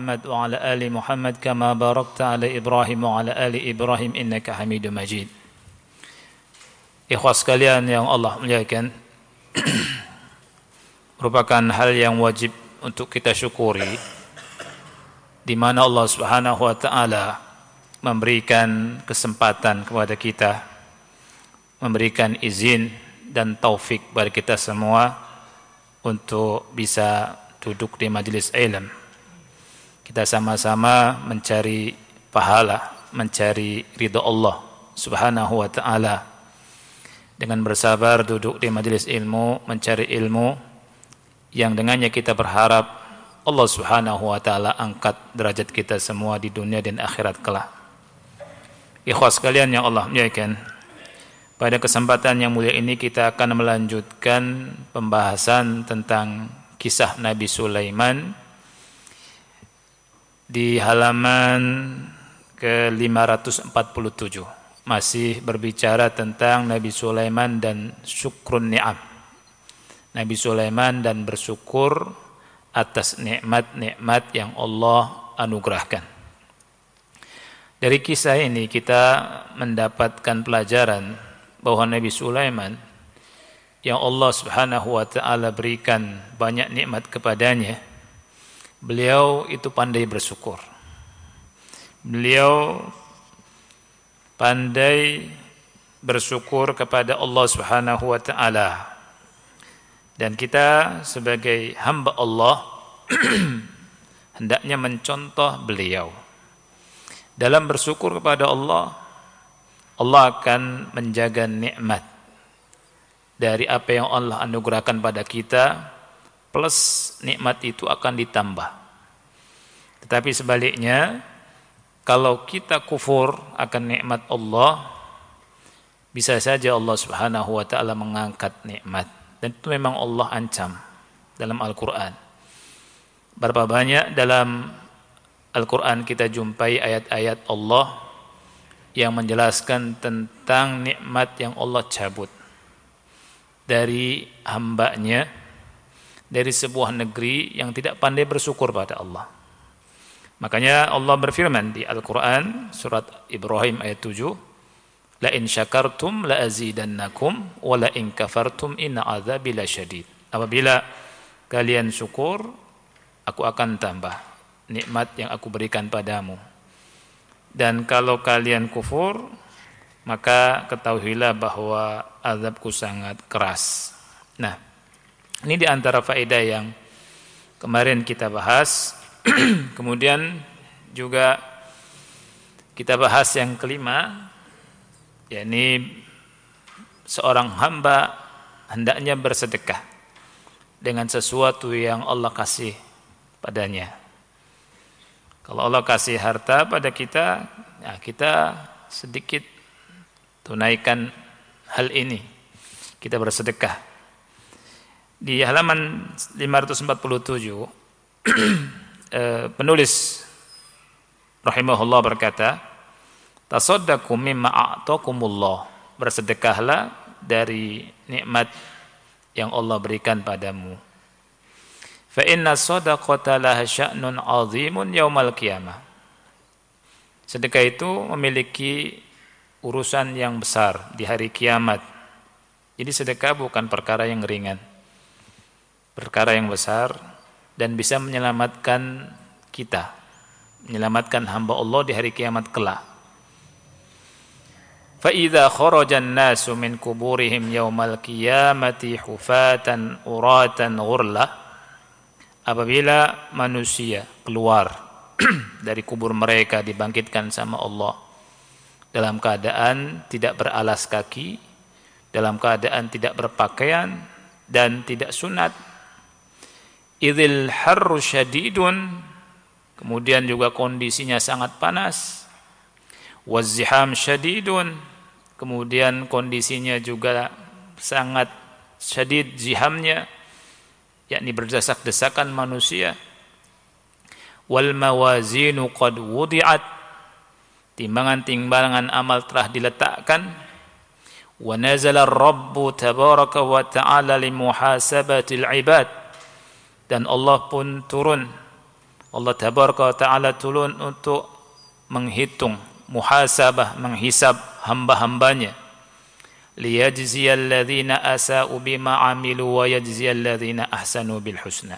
Muhammad wa ala ali Muhammad kama barakta ala Ibrahim wa ala ali Ibrahim innaka Hamidum Majid. Ikhwas sekalian yang Allah muliakan, merupakan hal yang wajib untuk kita syukuri, di mana Allah Subhanahu wa taala memberikan kesempatan kepada kita, memberikan izin dan taufik bagi kita semua untuk bisa duduk di majelis ilmu. Kita sama-sama mencari pahala, mencari ridha Allah Subhanahu wa taala. Dengan bersabar duduk di majelis ilmu, mencari ilmu yang dengannya kita berharap Allah Subhanahu wa taala angkat derajat kita semua di dunia dan akhirat kelak. Ikhwas sekalian yang Allah muliakan, pada kesempatan yang mulia ini kita akan melanjutkan pembahasan tentang kisah Nabi Sulaiman di halaman ke-547. Masih berbicara tentang Nabi Sulaiman dan syukrun ni'am. Nabi Sulaiman dan bersyukur atas nikmat-nikmat yang Allah anugerahkan. Dari kisah ini kita mendapatkan pelajaran bahwa Nabi Sulaiman yang Allah Subhanahu wa taala berikan banyak nikmat kepadanya, beliau itu pandai bersyukur. Beliau pandai bersyukur kepada Allah Subhanahu wa taala. Dan kita sebagai hamba Allah hendaknya mencontoh beliau. Dalam bersyukur kepada Allah, Allah akan menjaga nikmat dari apa yang Allah anugerahkan pada kita, plus nikmat itu akan ditambah. Tetapi sebaliknya, kalau kita kufur akan nikmat Allah, bisa saja Allah Subhanahu wa taala mengangkat nikmat. Dan itu memang Allah ancam dalam Al-Qur'an. Berapa banyak dalam Al-Qur'an kita jumpai ayat-ayat Allah yang menjelaskan tentang nikmat yang Allah cabut dari hambanya, dari sebuah negeri yang tidak pandai bersyukur pada Allah. Makanya Allah berfirman di Al-Quran surat Ibrahim ayat 7, la in syakartum la azidannakum wa la in kafartum inna azabi lasyadid. Apabila kalian syukur, aku akan tambah nikmat yang aku berikan padamu. Dan kalau kalian kufur, maka ketahuilah bahwa azabku sangat keras. Nah, ini di antara faedah yang kemarin kita bahas. Kemudian juga kita bahas yang kelima, yakni seorang hamba hendaknya bersedekah dengan sesuatu yang Allah kasih padanya. Kalau Allah kasih harta pada kita, ya kita sedikit tunaikan hal ini, kita bersedekah. Di halaman 547 penulis rahimahullah berkata, tasaddaqu mimma a'takumullah, bersedekahlah dari nikmat yang Allah berikan padamu. Fa inna sadaqata laha sya'nun 'azimun yaumal qiyamah. Sedekah itu memiliki urusan yang besar di hari kiamat. Jadi sedekah bukan perkara yang ringan, perkara yang besar, dan bisa menyelamatkan kita, menyelamatkan hamba Allah di hari kiamat kelak. Fa idza kharaja an-nasu min kuburihim yaumal qiyamati hufatan uratan ghurlah, apabila manusia keluar dari kubur mereka dibangkitkan sama Allah dalam keadaan tidak beralas kaki, dalam keadaan tidak berpakaian dan tidak sunat, idzil harru syadidun, kemudian juga kondisinya sangat panas, wazziham syadidun, kemudian kondisinya juga sangat syadid zihamnya, yakni berdesak-desakan manusia, wal mawazinu qad wudi'at, timbangan-timbangan amal telah diletakkan, wa nazala ar-rabbu tabaraka wa ta'ala li muhasabatil ibad, dan Allah pun turun Allah tabaraka wa ta'ala turun untuk menghitung, muhasabah, menghisab hamba-hambanya. Liyajziyal ladzina asa'u bima 'amilu wa yajziyal ladzina ahsanu bil husna.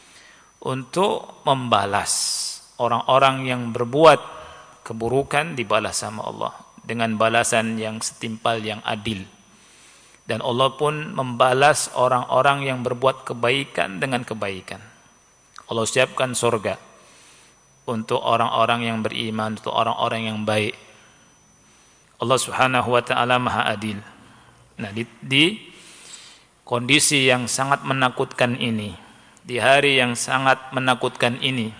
Untuk membalas orang-orang yang berbuat keburukan, dibalas sama Allah dengan balasan yang setimpal, yang adil. Dan Allah pun membalas orang-orang yang berbuat kebaikan dengan kebaikan. Allah siapkan surga untuk orang-orang yang beriman, untuk orang-orang yang baik. Allah Subhanahu wa ta'ala Maha Adil. Nah, di kondisi yang sangat menakutkan ini, di hari yang sangat menakutkan ini,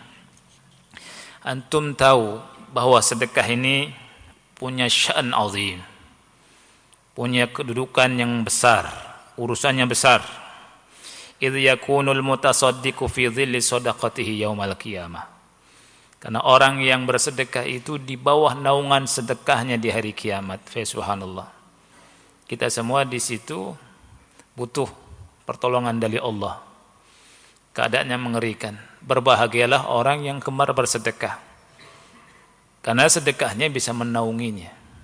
antum tahu bahwa sedekah ini punya sya'an azim, punya kedudukan yang besar, urusannya besar. Idh yakunul mutasaddiqu fi dhilli shadaqatihi yaumal qiyamah. Karena orang yang bersedekah itu di bawah naungan sedekahnya di hari kiamat. Subhanallah. Kita semua di situ butuh pertolongan dari Allah. Keadaannya mengerikan. Berbahagialah orang yang gemar bersedekah. Karena sedekahnya bisa menaunginya.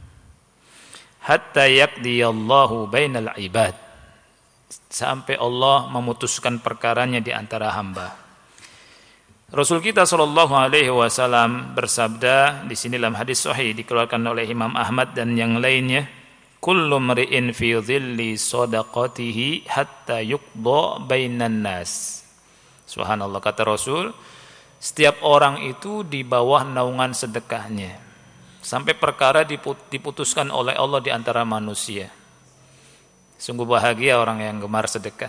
Hatta yaqdiyallahu bainal ibad. Sampai Allah memutuskan perkaranya di antara hamba. Rasul kita sallallahu alaihi wasallam bersabda di sini dalam hadis sahih dikeluarkan oleh Imam Ahmad dan yang lainnya, kullu mri'in fi dhilli shadaqatihi hatta yuqda bainan nas. Subhanallah, kata Rasul, setiap orang itu di bawah naungan sedekahnya sampai perkara diputuskan oleh Allah di antara manusia. Sungguh bahagia orang yang gemar sedekah.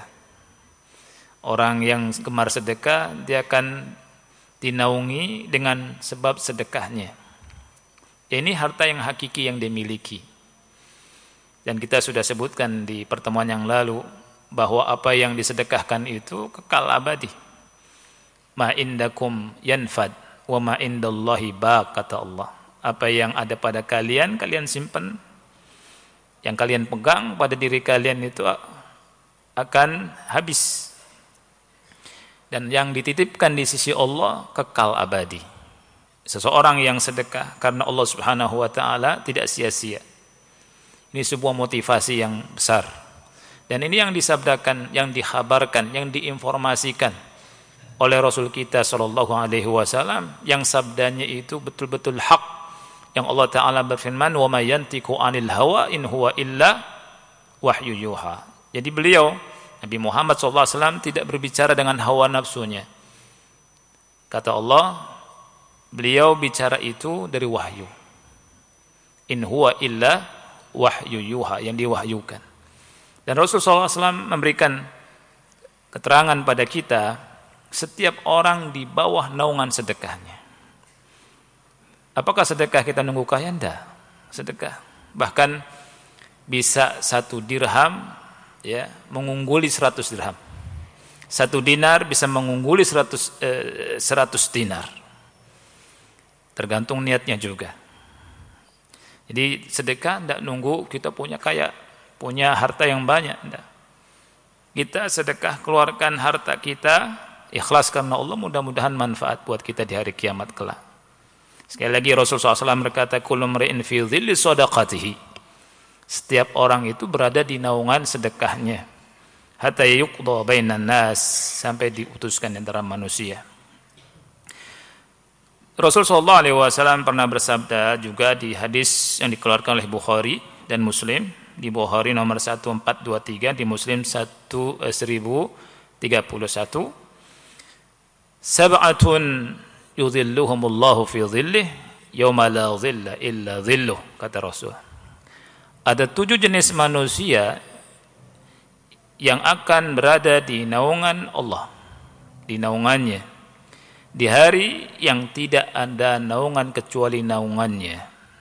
Orang yang gemar sedekah dia akan dinaungi dengan sebab sedekahnya. Ini harta yang hakiki yang dimiliki. Dan kita sudah sebutkan di pertemuan yang lalu bahwa apa yang disedekahkan itu kekal abadi. Ma indakum yanfad wa ma indallahi baq, kata Allah. Apa yang ada pada kalian, kalian simpan. Yang kalian pegang pada diri kalian itu akan habis. Dan yang dititipkan di sisi Allah kekal abadi. Seseorang yang sedekah karena Allah Subhanahu wa ta'ala tidak sia-sia. Ini sebuah motivasi yang besar. Dan ini yang disabdakan, yang dikhabarkan, yang diinformasikan oleh Rasul kita sallallahu alaihi wasallam, yang sabdanya itu betul-betul hak. Yang Allah Ta'ala berfirman, wa ma yantiqu 'anil hawa in huwa illa wahyu yuha. Jadi beliau Nabi Muhammad SAW tidak berbicara dengan hawa nafsunya. Kata Allah, beliau bicara itu dari wahyu. In huwa illa wahyu yuha, yang diwahyukan. Dan Rasulullah SAW memberikan keterangan pada kita, setiap orang di bawah naungan sedekahnya. Apakah sedekah kita nunggu kaya? Tidak. Sedekah. Bahkan bisa 1 dirham ya mengungguli 100 dirham. 1 dinar bisa mengungguli 100 dinar. Tergantung niatnya juga. Jadi sedekah tidak nunggu kita punya kaya, punya harta yang banyak. Tidak. Kita sedekah, keluarkan harta kita, ikhlas karena Allah, mudah-mudahan manfaat buat kita di hari kiamat kelak. Sekali lagi Rasulullah SAW berkata, kullu mri'in fi dhilli shadaqatihi. Setiap orang itu berada di naungan sedekahnya. Hatta yuqda bainan nas, sampai diutuskan antara manusia. Rasulullah SAW pernah bersabda juga di hadis yang dikeluarkan oleh Bukhari dan Muslim. Di Bukhari nomor 1423, di Muslim 1031. Sab'atun yudhilluhumullahu fi dhillih yauma la dhilla illa dhilluh, kata Rasul. Ada 7 jenis manusia yang akan berada di naungan Allah, di naungannya, di hari yang tidak ada naungan kecuali naungannya.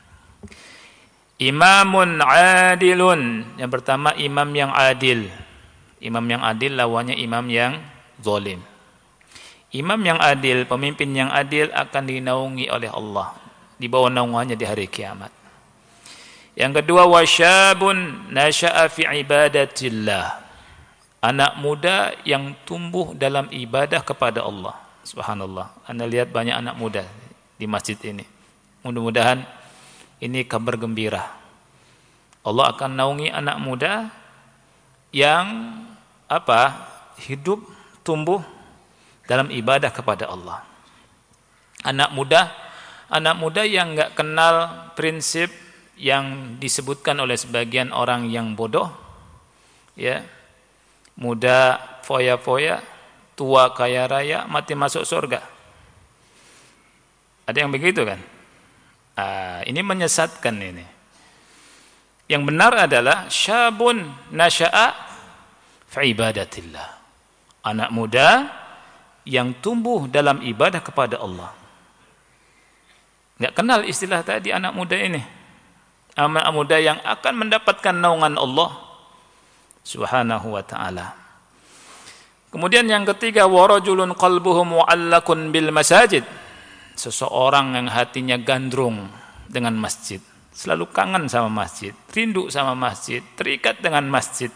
Imamun adilun, yang pertama imam yang adil. Imam yang adil lawannya imam yang zalim. Imam yang adil, pemimpin yang adil akan dinaungi oleh Allah, di bawah naungannya di hari kiamat. Yang kedua, wasyabun nasya'a fi ibadatillah. Anak muda yang tumbuh dalam ibadah kepada Allah. Subhanallah. Anda lihat banyak anak muda di masjid ini. Mudah-mudahan ini kabar gembira. Allah akan naungi anak muda yang hidup tumbuh dalam ibadah kepada Allah. Anak muda yang enggak kenal prinsip yang disebutkan oleh sebagian orang yang bodoh, ya. Muda foya-foya, tua kaya raya, mati masuk surga. Ada yang begitu kan? Ini menyesatkan ini. Yang benar adalah syabun nasya'a fi ibadatillah. Anak muda yang tumbuh dalam ibadah kepada Allah. Enggak kenal istilah tadi anak muda ini. Anak muda yang akan mendapatkan naungan Allah Subhanahu wa ta'ala. Kemudian yang ketiga, warajulun qalbuhu mu'allakun bil masajid. Seseorang yang hatinya gandrung dengan masjid, selalu kangen sama masjid, rindu sama masjid, terikat dengan masjid.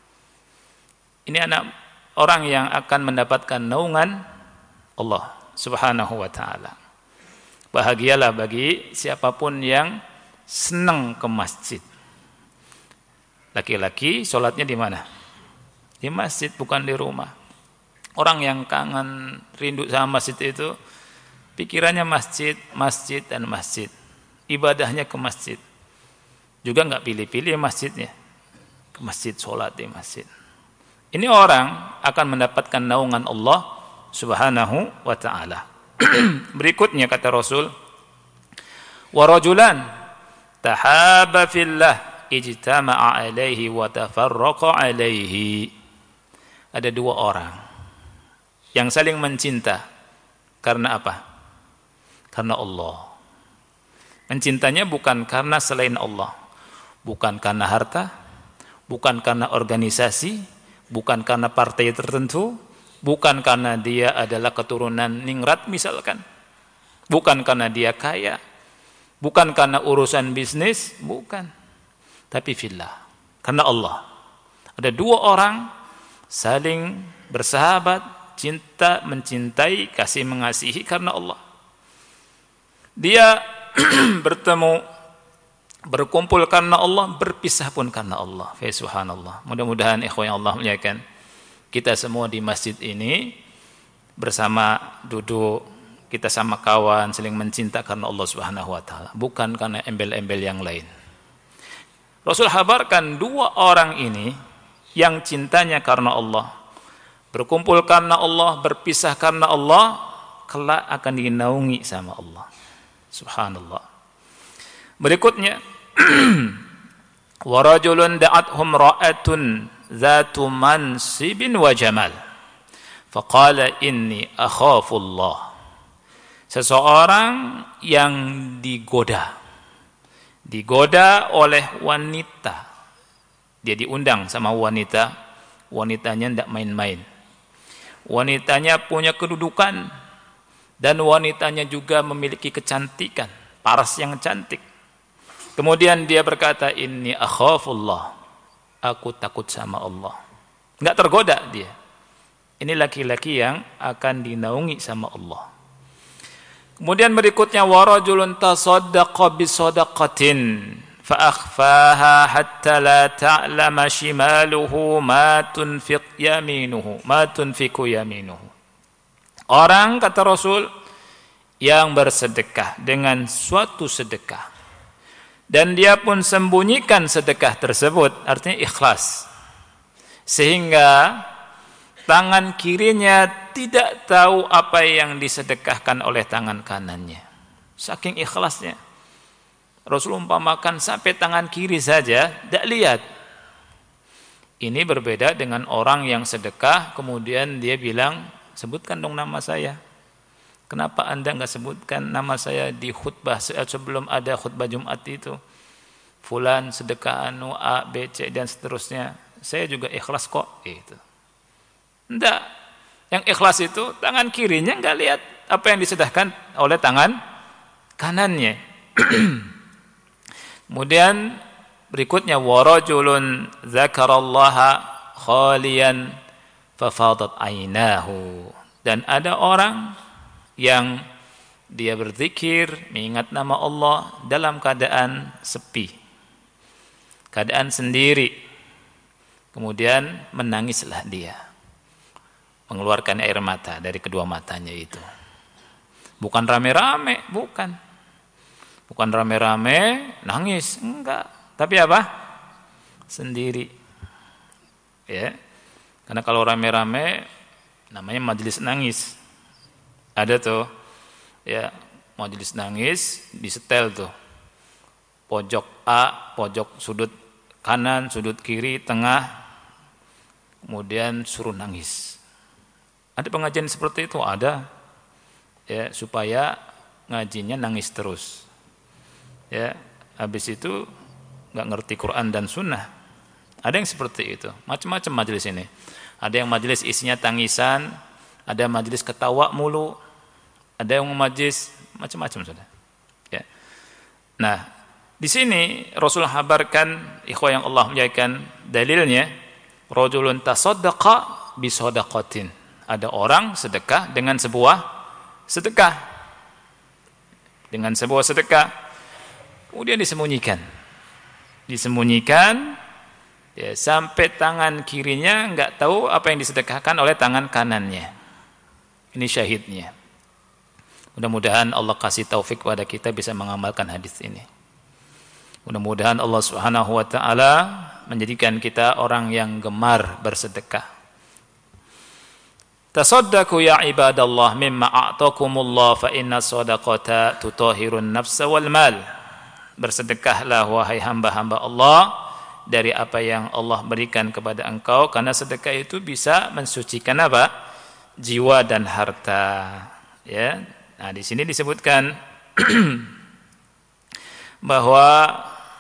Ini orang yang akan mendapatkan naungan Allah Subhanahu wa ta'ala. Bahagialah bagi siapapun yang senang ke masjid. Laki-laki sholatnya di mana? Di masjid, bukan di rumah. Orang yang kangen, rindu sama masjid itu pikirannya masjid, masjid dan masjid. Ibadahnya ke masjid. Juga enggak pilih-pilih masjidnya. Ke masjid, sholat di masjid. Ini orang akan mendapatkan naungan Allah Subhanahu wa ta'ala. Berikutnya kata Rasul, wa rajulan tahaba fillah ijtama'a alaihi wa tafarraqa alaihi. Ada dua orang yang saling mencinta. Karena apa? Karena Allah. Mencintanya bukan karena selain Allah. Bukan karena harta, bukan karena organisasi, bukan karena partai tertentu, bukan karena dia adalah keturunan ningrat misalkan, bukan karena dia kaya, bukan karena urusan bisnis, bukan, tapi fillah, karena Allah. Ada dua orang saling bersahabat, cinta, mencintai, kasih mengasihi karena Allah. Dia bertemu, berkumpul karena Allah, berpisah pun karena Allah. Subhanallah. Mudah-mudahan ikhwan yang Allah muliakan, kita semua di masjid ini bersama duduk, kita sama kawan saling mencinta karena Allah Subhanahu wa ta'ala, bukan karena embel-embel yang lain. Rasul habarkan dua orang ini yang cintanya karena Allah, berkumpul karena Allah, berpisah karena Allah, kelak akan dinaungi sama Allah. Subhanallah. Berikutnya, wa rajulun da'athum ra'atun zatu mansibin wa jamal faqala inni akhafullah. Seseorang yang digoda oleh wanita. Dia diundang sama wanita, wanitanya tidak main-main. Wanitanya punya kedudukan dan wanitanya juga memiliki kecantikan, paras yang cantik. Kemudian dia berkata, inni akhafullah, aku takut sama Allah. Enggak tergoda dia. Ini laki-laki yang akan dinaungi sama Allah. Kemudian berikutnya, warajulun tasaddaqa bisadaqatin fa akhfaha hatta la ta'lama shimaluhu ma tunfiqu yaminuhu. Orang, kata Rasul, yang bersedekah dengan suatu sedekah dan dia pun sembunyikan sedekah tersebut, artinya ikhlas, sehingga tangan kirinya tidak tahu apa yang disedekahkan oleh tangan kanannya. Saking ikhlasnya, Rasul umpamakan sampai tangan kiri saja tidak lihat. Ini berbeda dengan orang yang sedekah kemudian dia bilang, sebutkan dong nama saya. Kenapa anda enggak sebutkan nama saya di khutbah sebelum ada khutbah Jumat itu? Fulan sedekah anu A, B, C dan seterusnya. Saya juga ikhlas kok. Itu. Enggak. Yang ikhlas itu tangan kirinya enggak lihat apa yang disedekahkan oleh tangan kanannya. Kemudian berikutnya, warajulun dzakarallaha khaliyan fafadat ainahu. Dan ada orang yang dia berzikir, mengingat nama Allah dalam keadaan sepi, keadaan sendiri. Kemudian menangislah dia, mengeluarkan air mata dari kedua matanya itu. Bukan rame-rame, bukan rame-rame nangis, enggak. Tapi apa? Sendiri. Ya. Karena kalau rame-rame namanya majelis nangis. Ada tuh, ya, majelis nangis disetel tuh. Pojok A, pojok sudut kanan, sudut kiri, tengah. Kemudian suruh nangis. Ada pengajian seperti itu? Ada. Ya, supaya ngajinya nangis terus. Ya, habis itu enggak ngerti Quran dan Sunnah. Ada yang seperti itu. Macam-macam majelis ini. Ada yang majelis isinya tangisan, ada majelis ketawa mulu, ada yang majelis macam-macam sudah. Ya. Nah, di sini Rasul habarkan, ikhwah yang Allah muliakan, dalilnya rajulun tasaddaqa bi shadaqatin. Ada orang sedekah dengan sebuah sedekah. Dengan sebuah sedekah. Kemudian disembunyikan. Ya, sampai tangan kirinya enggak tahu apa yang disedekahkan oleh tangan kanannya. Ini syahidnya. Mudah-mudahan Allah kasih taufik kepada kita bisa mengamalkan hadis ini. Mudah-mudahan Allah Subhanahu wa taala menjadikan kita orang yang gemar bersedekah. Tasaddaqu ya ibadallah mimma a'takumullah fa inna shadaqata tutahhirun nafsa wal mal. Bersedekahlah wahai hamba-hamba Allah dari apa yang Allah berikan kepada engkau, karena sedekah itu bisa mensucikan apa? Jiwa dan harta. Ya. Nah, di sini disebutkan bahwa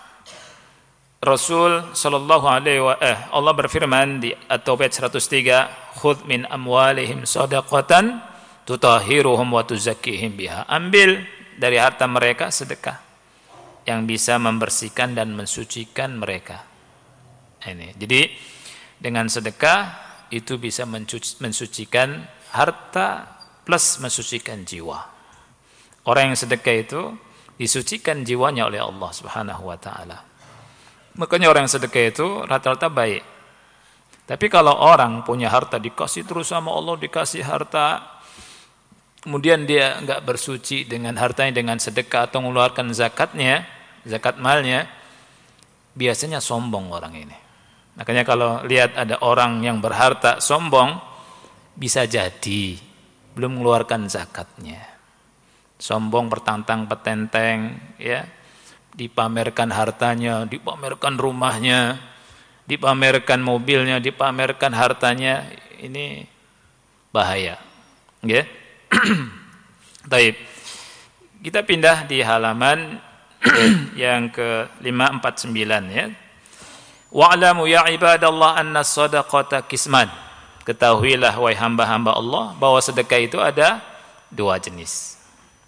Rasul sallallahu alaihi Allah berfirman di At-Taubah 103, "Khudz min amwalihim shadaqatan tutahhiruhum wa tuzakkihim biha." Ambil dari harta mereka sedekah yang bisa membersihkan dan mensucikan mereka. Ini. Jadi dengan sedekah itu bisa mensucikan harta plus mensucikan jiwa. Orang yang sedekah itu disucikan jiwanya oleh Allah Subhanahu wa taala. Makanya orang yang sedekah itu rata-rata baik. Tapi kalau orang punya harta dikasih terus sama Allah, dikasih harta, kemudian dia enggak bersuci dengan hartanya dengan sedekah atau mengeluarkan zakatnya, zakat malnya, biasanya sombong orang ini. Makanya kalau lihat ada orang yang berharta sombong, bisa jadi belum mengeluarkan zakatnya. Sombong, bertantang petenteng, ya. Dipamerkan hartanya, dipamerkan rumahnya, dipamerkan mobilnya, dipamerkan hartanya, ini bahaya. Ya. Baik. Kita pindah di halaman yang ke-549 ya. Wa'lamu ya ibadallah anna shadaqata qisman. Ketahuilah wahai hamba-hamba Allah bahwa sedekah itu ada dua jenis.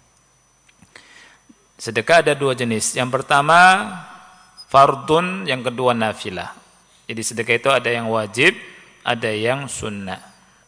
Sedekah ada dua jenis. Yang pertama fardun, yang kedua nafilah. Jadi sedekah itu ada yang wajib, ada yang sunnah.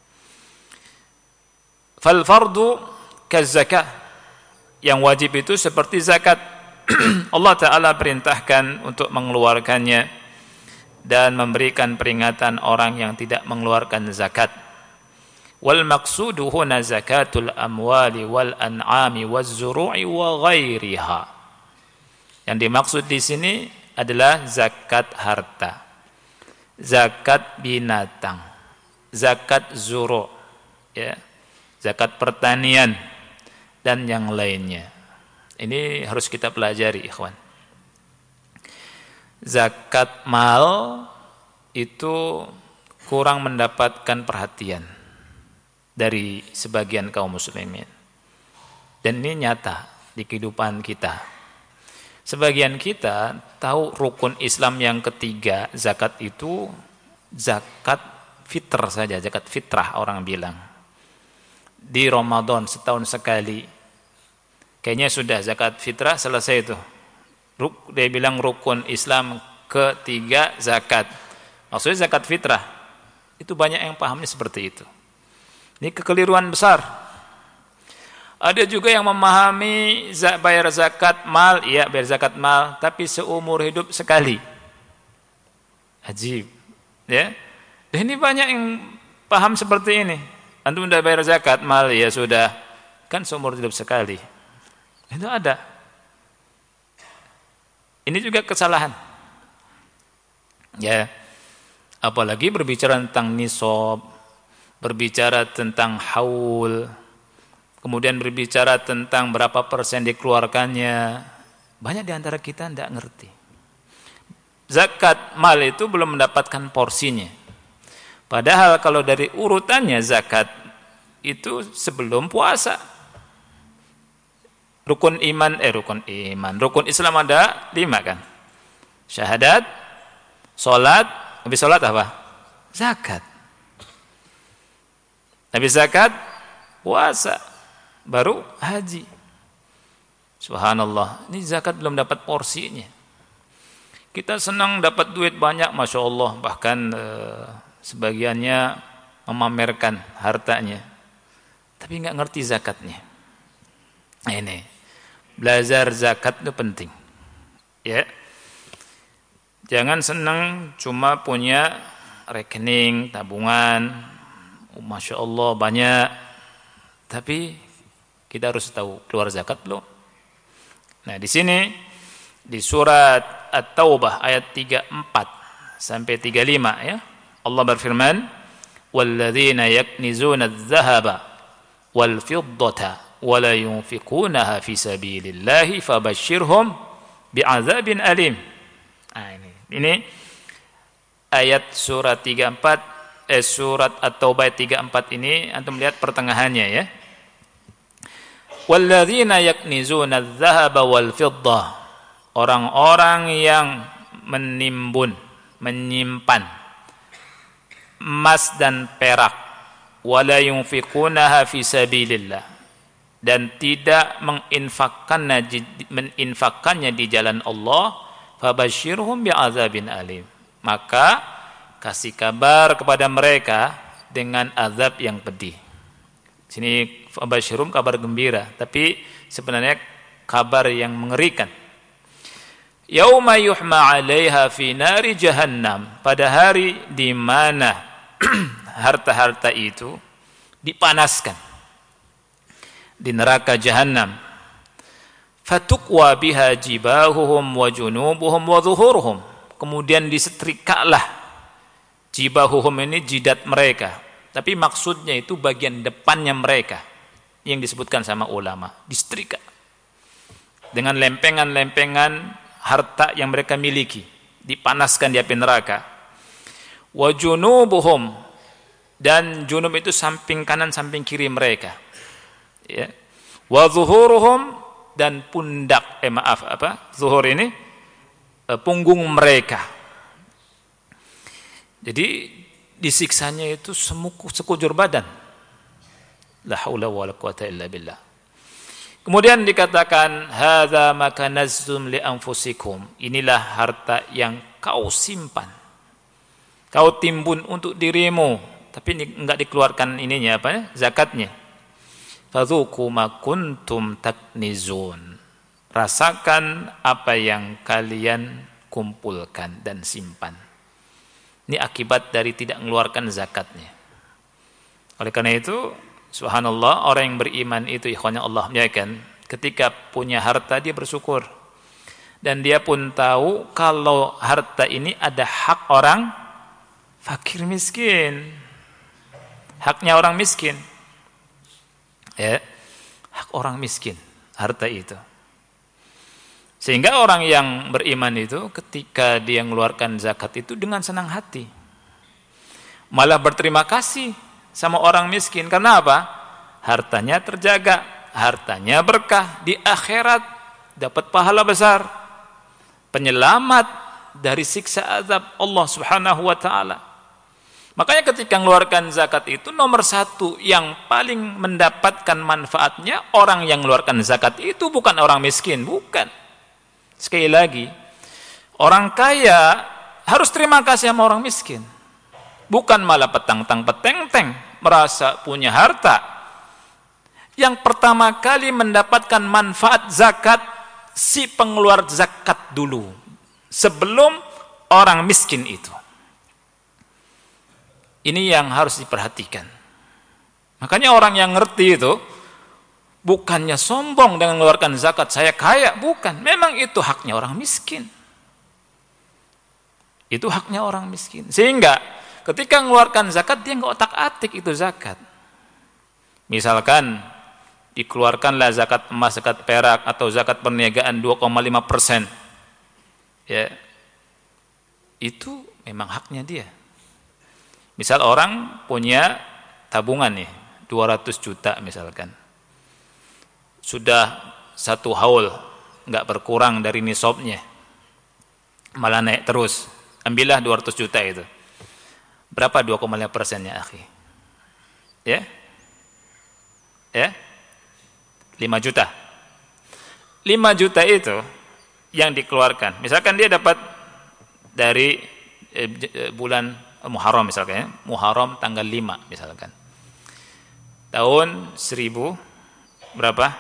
Fal fardu kazakah. Yang wajib itu seperti zakat. Allah Ta'ala perintahkan untuk mengeluarkannya dan memberikan peringatan orang yang tidak mengeluarkan zakat. Wal maqsudu huna zakatul amwali wal an'ami waz zuru'i wa ghairiha. Yang dimaksud di sini adalah zakat harta, zakat binatang, zakat zuru', ya, zakat pertanian dan yang lainnya. Ini harus kita pelajari, ikhwan. Zakat mal itu kurang mendapatkan perhatian dari sebagian kaum muslimin. Dan ini nyata di kehidupan kita. Sebagian kita tahu rukun Islam yang ketiga, zakat itu zakat fitr saja, zakat fitrah orang bilang. Di Ramadan setahun sekali. Kayaknya sudah zakat fitrah selesai itu. Dia bilang rukun Islam ketiga zakat. Maksudnya zakat fitrah. Itu banyak yang pahamnya seperti itu. Ini kekeliruan besar. Ada juga yang memahami bayar zakat mal, iya bayar zakat mal, tapi seumur hidup sekali. Ajib, ya. Dan ini banyak yang paham seperti ini. Antum sudah bayar zakat mal, ya sudah, kan seumur hidup sekali. Itu ada. Ini juga kesalahan. Ya. Apalagi berbicara tentang nisab, berbicara tentang haul, kemudian berbicara tentang berapa persen dikeluarkannya. Banyak di antara kita tidak ngerti. Zakat mal itu belum mendapatkan porsinya. Padahal kalau dari urutannya zakat itu sebelum puasa. Rukun Islam ada 5 kan? Syahadat, salat, habis salat apa? Zakat. Habis zakat, puasa, baru haji. Subhanallah, ini zakat belum dapat porsinya. Kita senang dapat duit banyak, Masya Allah, bahkan sebagiannya memamerkan hartanya, tapi nggak ngerti zakatnya. Ini belajar zakat itu penting, ya. Jangan senang cuma punya rekening, tabungan, Masya Allah banyak, tapi kita harus tahu keluar zakat belum. Nah di sini di surat At-Taubah ayat 34 sampai 35 ya, Allah berfirman, "Walladzina yaknizuna adh-dhahaba wal fiddata wa la yunfiqunaha fi sabilillahi fabashshirhum bi'adzabin alim." Nah, ini ayat surat 34 surat At-Taubah 34 ini antum lihat pertengahannya ya. Walladzina yaknizuna adh-dhahaba wal fiddah, orang-orang yang menimbun, menyimpan emas dan perak, wala yunfiqunaha fi sabilillah, dan tidak menginfakkannya di jalan Allah, fabashshirhum bi'adzabin alim, maka kasih kabar kepada mereka dengan azab yang pedih. Sini fabashshirhum kabar gembira, tapi sebenarnya kabar yang mengerikan. Yauma yuhma 'alaiha fi nari jahannam, pada hari di mana harta-harta itu dipanaskan di neraka jahannam. Fatukwa biha jibahuhum wa junubuhum wa zuhuruhum, kemudian disetrikalah jibahuhum, ini jidat mereka, tapi maksudnya itu bagian depannya mereka yang disebutkan sama ulama, disetrika dengan lempengan-lempengan harta yang mereka miliki, dipanaskan di api neraka. Wa junubuhum, dan junub itu samping kanan samping kiri mereka ya. Wa zuhuruhum, dan pundak zuhur ini punggung mereka. Jadi disiksanya itu sekujur badan. La haula wala quwata illa billah. Kemudian dikatakan hadza ma kanaztum li anfusikum, inilah harta yang kau simpan, kau timbun untuk dirimu, tapi enggak dikeluarkan ininya zakatnya. Fadzuqu ma kuntum taknizun, rasakan apa yang kalian kumpulkan dan simpan. Ini akibat dari tidak mengeluarkan zakatnya. Oleh karena itu, subhanallah, orang yang beriman itu ikhwannya Allah muliakan, ketika punya harta dia bersyukur, dan dia pun tahu kalau harta ini ada hak orang fakir miskin, haknya orang miskin ya, hak orang miskin harta itu. Sehingga orang yang beriman itu ketika dia mengeluarkan zakat itu dengan senang hati, malah berterima kasih sama orang miskin. Karena apa? Hartanya terjaga, hartanya berkah, di akhirat dapat pahala besar, penyelamat dari siksa azab Allah Subhanahu wa taala. Makanya ketika mengeluarkan zakat itu nomor satu yang paling mendapatkan manfaatnya orang yang mengeluarkan zakat itu bukan orang miskin, bukan. Sekali lagi, orang kaya harus terima kasih sama orang miskin, bukan malah petang-tang peteng-teng merasa punya harta. yang pertama kali mendapatkan manfaat zakat si pengeluar zakat dulu, sebelum orang miskin itu. Ini yang harus diperhatikan. Makanya orang yang ngerti itu bukannya sombong dengan mengeluarkan zakat, saya kaya, bukan. Memang itu haknya orang miskin. Itu haknya orang miskin. Sehingga ketika mengeluarkan zakat, dia nggak otak-atik itu zakat. Misalkan dikeluarkanlah zakat emas, zakat perak, atau zakat perniagaan 2,5%. Ya, itu memang haknya dia. Misal orang punya tabungan nih, 200 juta misalkan. Sudah 1 haul, nggak berkurang dari nisabnya. Malah naik terus. Ambillah 200 juta itu. Berapa 2,5%-nya, akhi? Ya? Ya? 5 juta. 5 juta itu yang dikeluarkan. Misalkan dia dapat dari bulan Muharram misalkan, ya. Muharram tanggal 5 misalkan. Tahun 1000 berapa?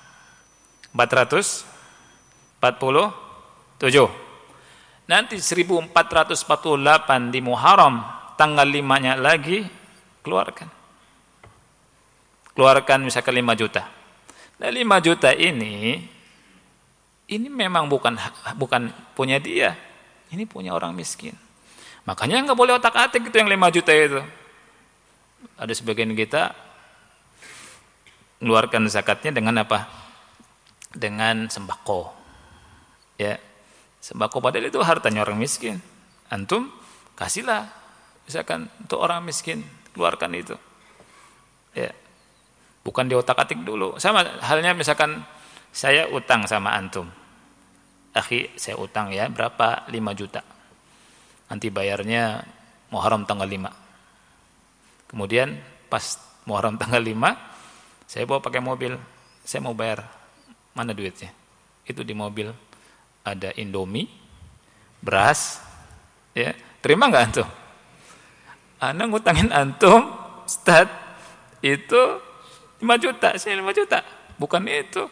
447. Nanti 1448 di Muharram tanggal 5-nya lagi keluarkan. Keluarkan misalkan 5 juta. Nah 5 juta ini memang bukan punya dia. Ini punya orang miskin. Makanya nggak boleh otak-atik itu yang 5 juta itu. Ada sebagian kita mengeluarkan zakatnya dengan apa? Dengan sembako. Ya. Sembako padahal itu hartanya orang miskin. Antum kasihlah misalkan untuk orang miskin, keluarkan itu. Ya. Bukan di otak-atik dulu. Sama halnya misalkan saya utang sama antum. Akhi, saya utang ya, berapa? 5 juta. Nanti bayarnya Muharram tanggal 5. Kemudian pas Muharram tanggal 5, saya bawa pakai mobil. Saya mau bayar. Mana duitnya? Itu di mobil ada Indomie, beras, ya. Terima nggak antum? Ana ngutangin antum, Ustaz, itu 5 juta, saya 5 juta. Bukan itu.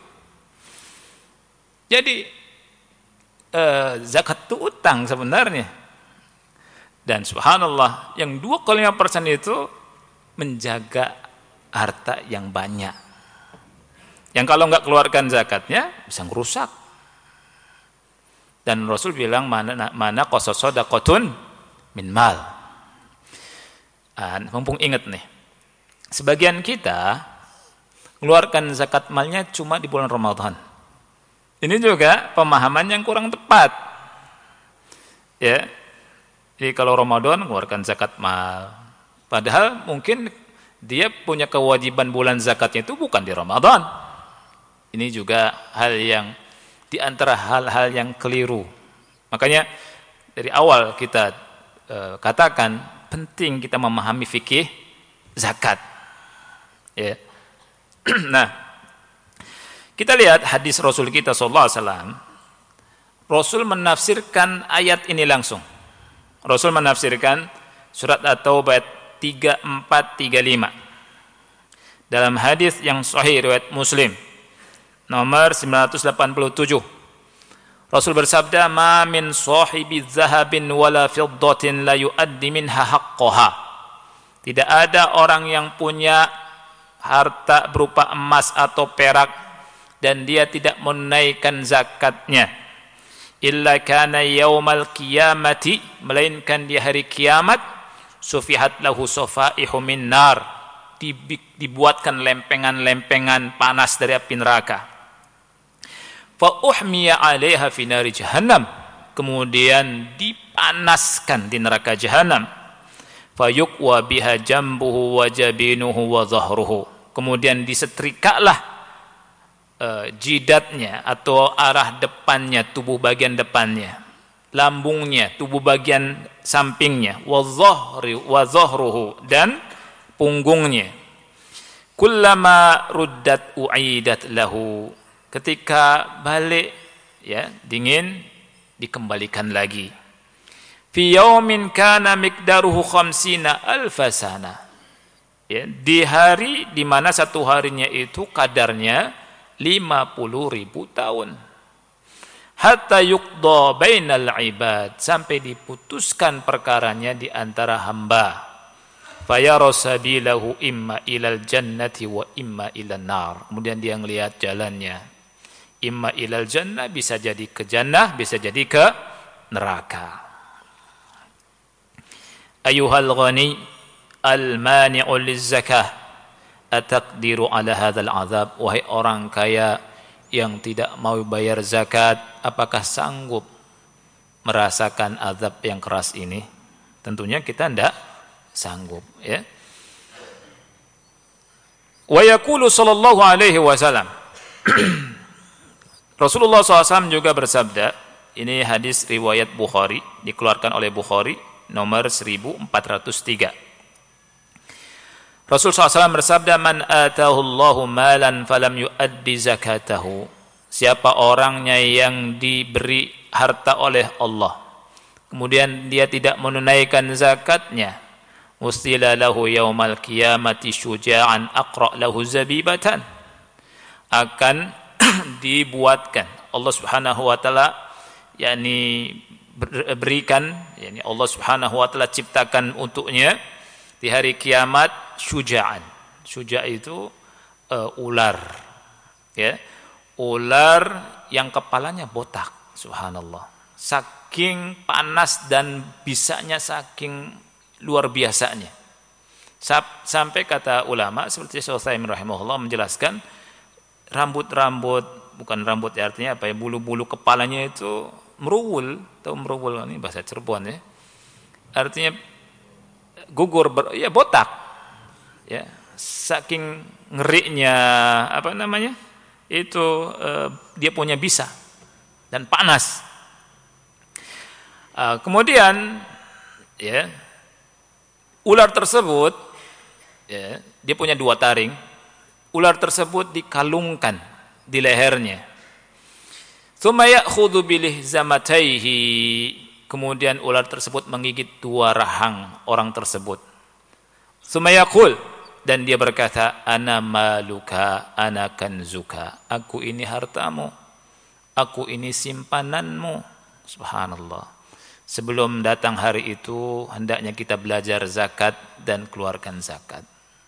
Jadi zakat itu utang sebenarnya. Dan subhanallah, yang 2,5% itu menjaga harta yang banyak. Yang kalau nggak keluarkan zakatnya bisa ngerusak. Dan Rasul bilang mana qasas shadaqatun min mal. Mumpung ingat nih. Sebagian kita keluarkan zakat malnya cuma di bulan Ramadan. Ini juga pemahaman yang kurang tepat. Ya. Jadi kalau Ramadan keluarkan zakat mal. Padahal mungkin dia punya kewajiban bulan zakatnya itu bukan di Ramadan. Ini juga hal yang di antara hal-hal yang keliru. Makanya dari awal kita katakan penting kita memahami fikih zakat. Ya. Nah, kita lihat hadis Rasul kita sallallahu alaihi wasallam. Rasul menafsirkan ayat ini langsung. Rasul menafsirkan surat At-Taubah 3435. Dalam hadis yang sahih riwayat Muslim nomor 987. Rasul bersabda, "Ma min sahibi dzahabin wala fiddatin la yuaddi minha haqqaha." Tidak ada orang yang punya harta berupa emas atau perak dan dia tidak menunaikan zakatnya. Illa kana yaumal qiyamati, melainkan di hari kiamat, sufihat lahu safaihu min nar, dibuatkan lempengan-lempengan panas dari api neraka. Fa uhmiya 'alaiha fi nari jahannam, kemudian dipanaskan di neraka jahanam. Fa yuqwa biha jambuhu wa jabinuhu wa dhahruhu, kemudian disetrikalah jidatnya atau arah depannya, tubuh bagian depannya, lambungnya, tubuh bagian sampingnya, wa dhahruhu, dan punggungnya. Kullama ruddat u'idat lahu, ketika balik ya dingin dikembalikan lagi. Fi yaumin kana miqdaruhu 50,000 sana, Ya, di hari di mana satu harinya itu kadarnya 50.000 tahun. Hatta yuqda bainal ibad, sampai diputuskan perkaranya di antara hamba. Fayara sabilahu imma ilal jannati wa imma ilan nar. Kemudian dia ngelihat jalannya. Imma ilal jannah, bisa jadi ke jannah, bisa jadi ke neraka. Ayuhal ghani al-mani'u liz-zakah ataqdiru ala hadzal azab. Wahai orang kaya yang tidak mau bayar zakat, apakah sanggup merasakan azab yang keras ini? Tentunya kita tidak sanggup, ya. Wa yaqulu sallallahu alaihi wasallam Rasulullah SAW juga bersabda, ini hadis riwayat Bukhari, dikeluarkan oleh Bukhari nomor 1403. Rasul SAW bersabda, man atahu Allahu malan falam yuaddi zakatahu. Siapa orangnya yang diberi harta oleh Allah, kemudian dia tidak menunaikan zakatnya, mustila lahu yaumal qiyamati syuja'an aqra lahu zabibatan. Akan dibuatkan Allah Subhanahu wa taala, yakni berikan, yakni Allah Subhanahu wa taala ciptakan untuknya di hari kiamat syuja'an. Syuja' itu ular, ya. Ular yang kepalanya botak, subhanallah. Saking panas dan bisanya, saking luar biasanya. Sampai kata ulama seperti Syekh Utsaimin rahimahullah menjelaskan, rambut-rambut, bukan rambut ya, artinya apa ya, bulu-bulu kepalanya itu meruwul. Tahu meruwul, ini bahasa Cirebon ya. Artinya gugur, ya botak. Ya, saking ngerinya apa namanya? Itu dia punya bisa dan panas. Kemudian ya, ular tersebut ya, dia punya 2 taring. Ular tersebut dikalungkan di lehernya. Tsumma ya'khudhu bilihzamataihi. Kemudian ular tersebut menggigit 2 rahang orang tersebut. Tsumma yaqul, dan dia berkata, ana maluka ana kanzuka. Aku ini hartamu, aku ini simpananmu. Subhanallah. Sebelum datang hari itu, hendaknya kita belajar zakat dan keluarkan zakat.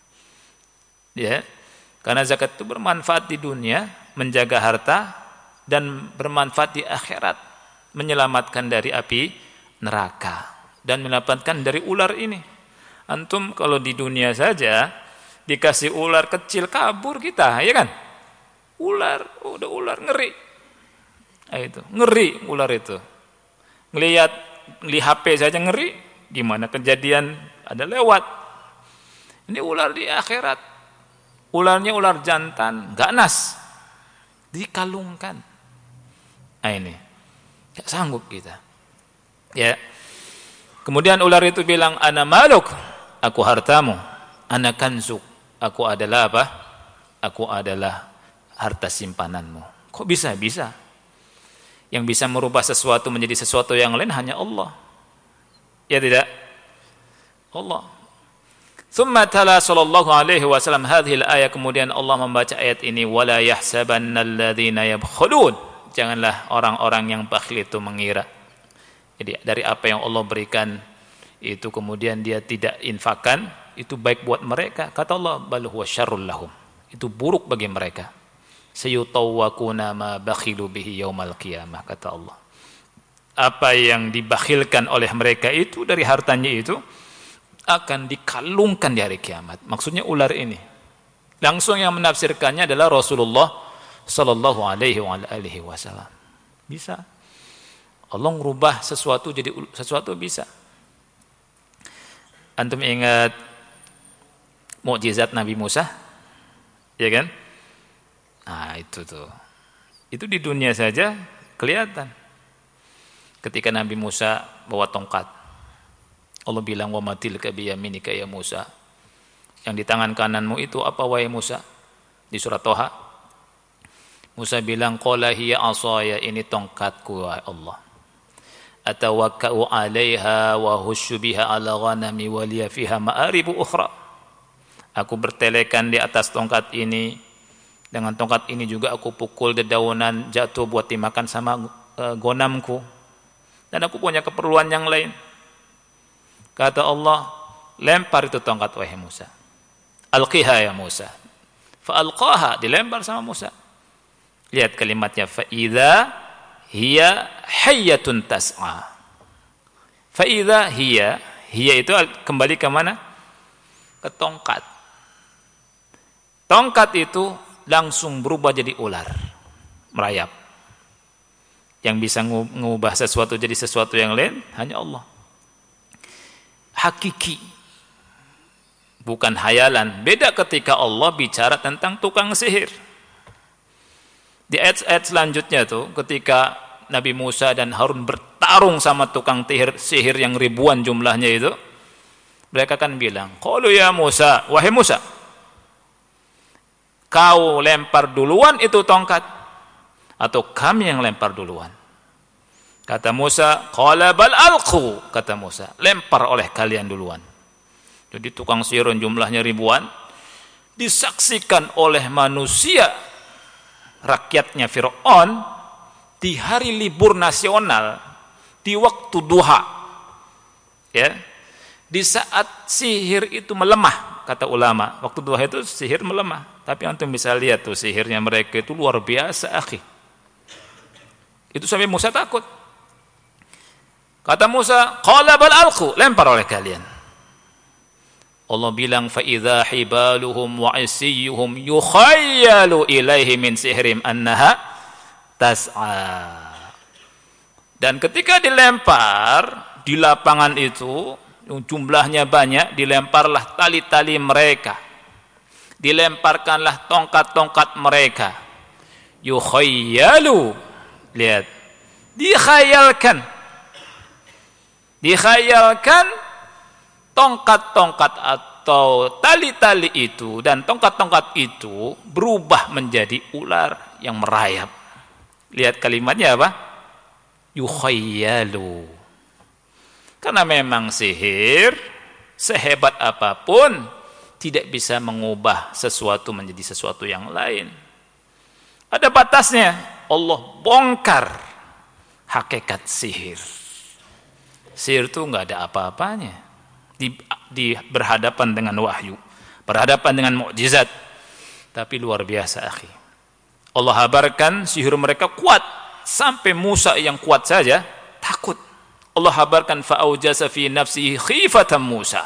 Ya. Karena zakat itu bermanfaat di dunia, menjaga harta, dan bermanfaat di akhirat, menyelamatkan dari api neraka dan menyelamatkan dari ular ini. Antum kalau di dunia saja dikasih ular kecil kabur kita, ya kan? Ular, udah ular ngeri. Itu ngeri ular itu. Ngelihat di HP saja ngeri, gimana kejadian ada lewat. Ini ular di akhirat. Ularnya ular jantan, ganas, dikalungkan. Ini gak sanggup kita. Ya. Kemudian ular itu bilang, ana maluk, aku hartamu. Ana kanzuk, aku adalah apa? Aku adalah harta simpananmu. Kok bisa? Bisa. Yang bisa merubah sesuatu menjadi sesuatu yang lain hanya Allah. Ya tidak? Allah. Tsumma tala sallallahu alaihi wasallam hadhil ayat, kemudian Allah membaca ayat ini, wala yahsabannal ladzina yabkhulun. Janganlah orang-orang yang bakhil itu mengira. Jadi dari apa yang Allah berikan itu kemudian dia tidak infakkan, itu baik buat mereka. Kata Allah, bal huwa syarrul lahum. Itu buruk bagi mereka. Sayutawwaquna ma bakhilu bihi yaumal qiyamah, kata Allah. Apa yang dibakhilkan oleh mereka itu dari hartanya itu akan dikalungkan di hari kiamat. Maksudnya ular ini. Langsung yang menafsirkannya adalah Rasulullah sallallahu alaihi wasallam. Bisa. Allah merubah sesuatu jadi sesuatu, bisa. Antum ingat mukjizat Nabi Musa? Ya kan? Nah, itu tuh. Itu di dunia saja kelihatan. Ketika Nabi Musa bawa tongkat, Allah bilang, wa matilka biyaminika ya Musa. Yang di tangan kananmu itu apa wahai Musa? Di surat Toha. Musa bilang, qala hiya asaya, ini tongkatku wahai Allah. Atawakka'u 'alaiha wa husyu biha 'ala ghanami wa liya fiha ma'aribu ukhra. Aku bertelekan di atas tongkat ini. Dengan tongkat ini juga aku pukul dedaunan jatuh buat dimakan sama gonamku. Dan aku punya keperluan yang lain. Kata Allah, lempar itu tongkat wahai Musa. Alqiha ya Musa. Fa'alqaha, dilempar sama Musa. Lihat kalimatnya, fa'idha hiya hayyatun tas'a. Fa'idha hiya itu kembali ke mana? Ke tongkat. Tongkat itu langsung berubah jadi ular, merayap. Yang bisa mengubah sesuatu jadi sesuatu yang lain hanya Allah. Hakiki, bukan hayalan. Beda ketika Allah bicara tentang tukang sihir. Di ayat-ayat selanjutnya tuh, ketika Nabi Musa dan Harun bertarung sama tukang sihir yang ribuan jumlahnya itu, mereka kan bilang, qalu ya Musa, wahai Musa, kau lempar duluan itu tongkat atau kami yang lempar duluan? Kata Musa, qala bal alqu, kata Musa, lempar oleh kalian duluan. Jadi tukang sihir jumlahnya ribuan disaksikan oleh manusia, rakyatnya Fir'aun, di hari libur nasional, di waktu duha, ya, di saat sihir itu melemah. Kata ulama, waktu duha itu sihir melemah. Tapi antum bisa lihat tuh sihirnya mereka itu luar biasa, akhi. Itu sampai Musa takut. Kata Musa, qala bal alqu, lempar oleh kalian. Allah bilang, fa idza hibaluhum wa isiyuhum yukhayyalu ilaihi min sihrim annaha tas'a. Dan ketika dilempar di lapangan itu, jumlahnya banyak, dilemparlah tali-tali mereka, dilemparkanlah tongkat-tongkat mereka. Yukhayyalu, lihat, dikhayalkan tongkat-tongkat atau tali-tali itu dan tongkat-tongkat itu berubah menjadi ular yang merayap. Lihat kalimatnya apa? Yukhayyalu. Karena memang sihir sehebat apapun tidak bisa mengubah sesuatu menjadi sesuatu yang lain. Ada batasnya. Allah bongkar hakikat sihir. Sihir itu enggak ada apa-apanya di berhadapan dengan wahyu, berhadapan dengan mukjizat. Tapi luar biasa, akhi. Allah habarkan sihir mereka kuat sampai Musa yang kuat saja takut. Allah habarkan fa'aujasa fi nafsihi khifatan Musa.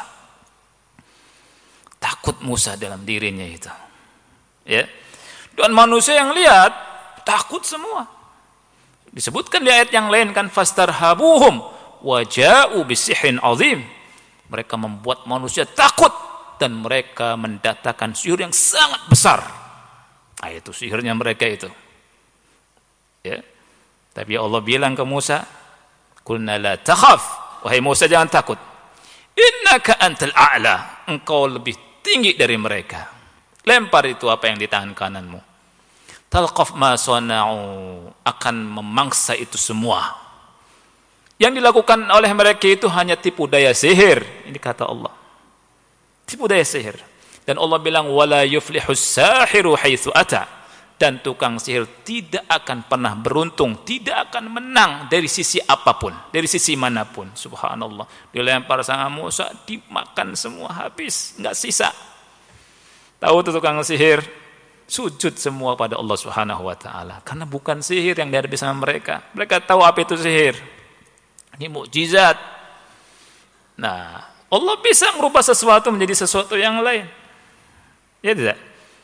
Takut Musa dalam dirinya itu. Ya. Dan manusia yang lihat takut semua. Disebutkan di ayat yang lain kan, fastarhabuhum waja'u bisihrin azim. Mereka membuat manusia takut dan mereka mendatangkan sihir yang sangat besar. Nah, itu sihirnya mereka itu. Ya. Tapi Allah bilang ke Musa, qulna la takhaf, wahai Musa jangan takut. Innaka antal a'la, engkau lebih tinggi dari mereka. Lempar itu apa yang di tangan kananmu. Talqaf ma sana'u, akan memangsa itu semua. Yang dilakukan oleh mereka itu hanya tipu daya sihir. Ini kata Allah. Tipu daya sihir. Dan Allah bilang, wala yuflihus sahiru haitsu ata. Dan tukang sihir tidak akan pernah beruntung, tidak akan menang dari sisi apapun, dari sisi manapun. Subhanallah. Dilempar sama Musa, dimakan semua habis, enggak sisa. Tahu tuh tukang sihir, sujud semua pada Allah Subhanahu wa taala. Karena bukan sihir yang dihadapi sama mereka. Mereka tahu apa itu sihir. Ini mukjizat. Nah, Allah bisa merubah sesuatu menjadi sesuatu yang lain. Ya tidak?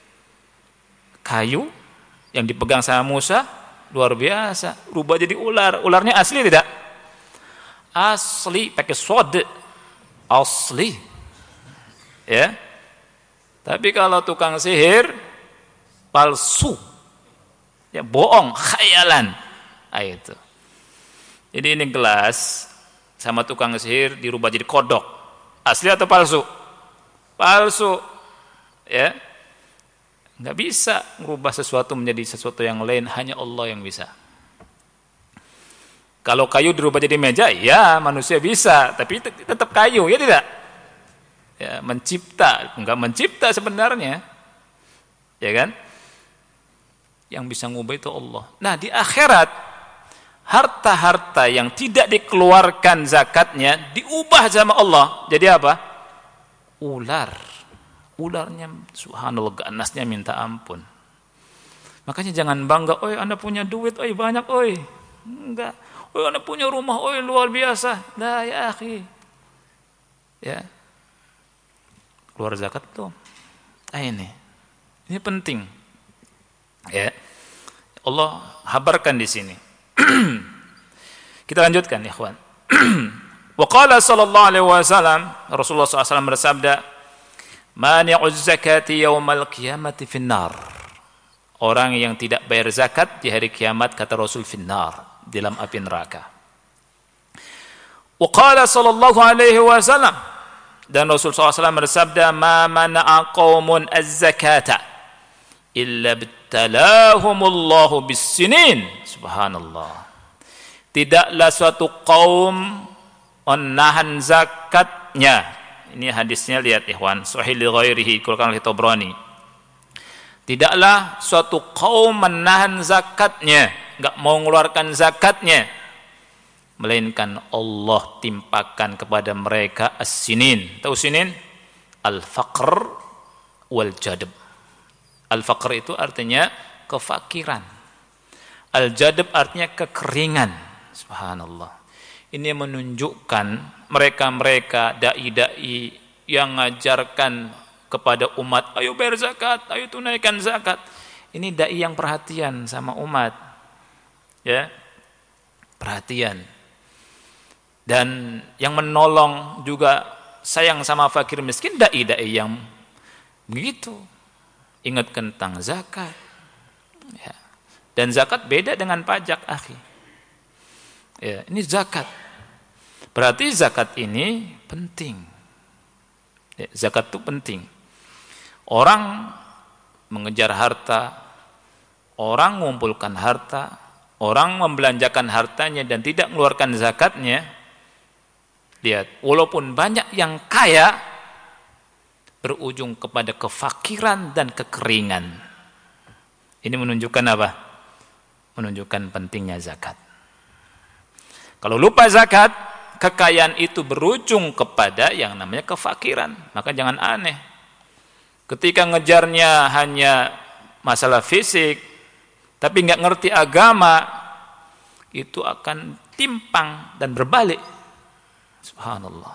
Kayu yang dipegang sama Musa luar biasa, rubah jadi ular. Ularnya asli tidak? Asli, pakai sod. Asli. Ya. Tapi kalau tukang sihir palsu. Ya, bohong, khayalan. Ah, itu. Jadi ini gelas sama tukang sihir dirubah jadi kodok. Asli atau palsu? Palsu. Ya. Enggak bisa merubah sesuatu menjadi sesuatu yang lain, hanya Allah yang bisa. Kalau kayu dirubah jadi meja, ya manusia bisa, tapi tetap kayu, ya tidak? Ya, mencipta, enggak mencipta sebenarnya. Ya kan? Yang bisa ngubah itu Allah. Nah, di akhirat harta-harta yang tidak dikeluarkan zakatnya diubah sama Allah. Jadi apa? Ular. Ularnya subhanallah ganasnya minta ampun. Makanya jangan bangga, "Oi, Anda punya duit, oi banyak, oi." Enggak. "Oi, Anda punya rumah, oi luar biasa." Nah, ya akhi. Ya. Keluar zakat tuh. Ini penting. Ya. Allah habarkan di sini. Kita lanjutkan, ikhwan. Wa qala sallallahu alaihi wasallam, Rasulullah SAW bersabda, "Mani'uz zakati yaumal qiyamati finnar." Orang yang tidak bayar zakat di hari kiamat, kata Rasul, finnar, di dalam api neraka. Wa qala sallallahu alaihi wasallam, dan Rasul SAW bersabda, "Ma mana'a qaumun az-zakata illa btalahumullahu bis-sinin." Subhanallah. Tidaklah suatu kaum menahan zakatnya. Ini hadisnya, lihat ikhwan, sahih li ghairihi, dikeluarkan oleh Tabrani. Tidaklah suatu kaum menahan zakatnya, enggak mau mengeluarkan zakatnya, melainkan Allah timpakan kepada mereka as-sinin. Tahu sinin? Al-faqr wal jadb. Al-faqr itu artinya kefakiran. Al-jadb artinya kekeringan. Subhanallah. Ini menunjukkan mereka-mereka dai-dai yang mengajarkan kepada umat, ayo bayar zakat, ayo tunaikan zakat. Ini dai yang perhatian sama umat. Ya. Perhatian. Dan yang menolong juga sayang sama fakir miskin, dai-dai yang begitu. Ingat tentang zakat. Ya. Dan zakat beda dengan pajak, akhi. Ya, ini zakat. Berarti zakat ini penting. Ya, zakat itu penting. Orang mengejar harta, orang mengumpulkan harta, orang membelanjakan hartanya dan tidak mengeluarkan zakatnya. Lihat, walaupun banyak yang kaya, berujung kepada kefakiran dan kekeringan. Ini menunjukkan apa? Menunjukkan pentingnya zakat. Kalau lupa zakat, kekayaan itu berujung kepada yang namanya kefakiran. Maka jangan aneh. Ketika ngejarnya hanya masalah fisik, tapi nggak ngerti agama, itu akan timpang dan berbalik. Subhanallah.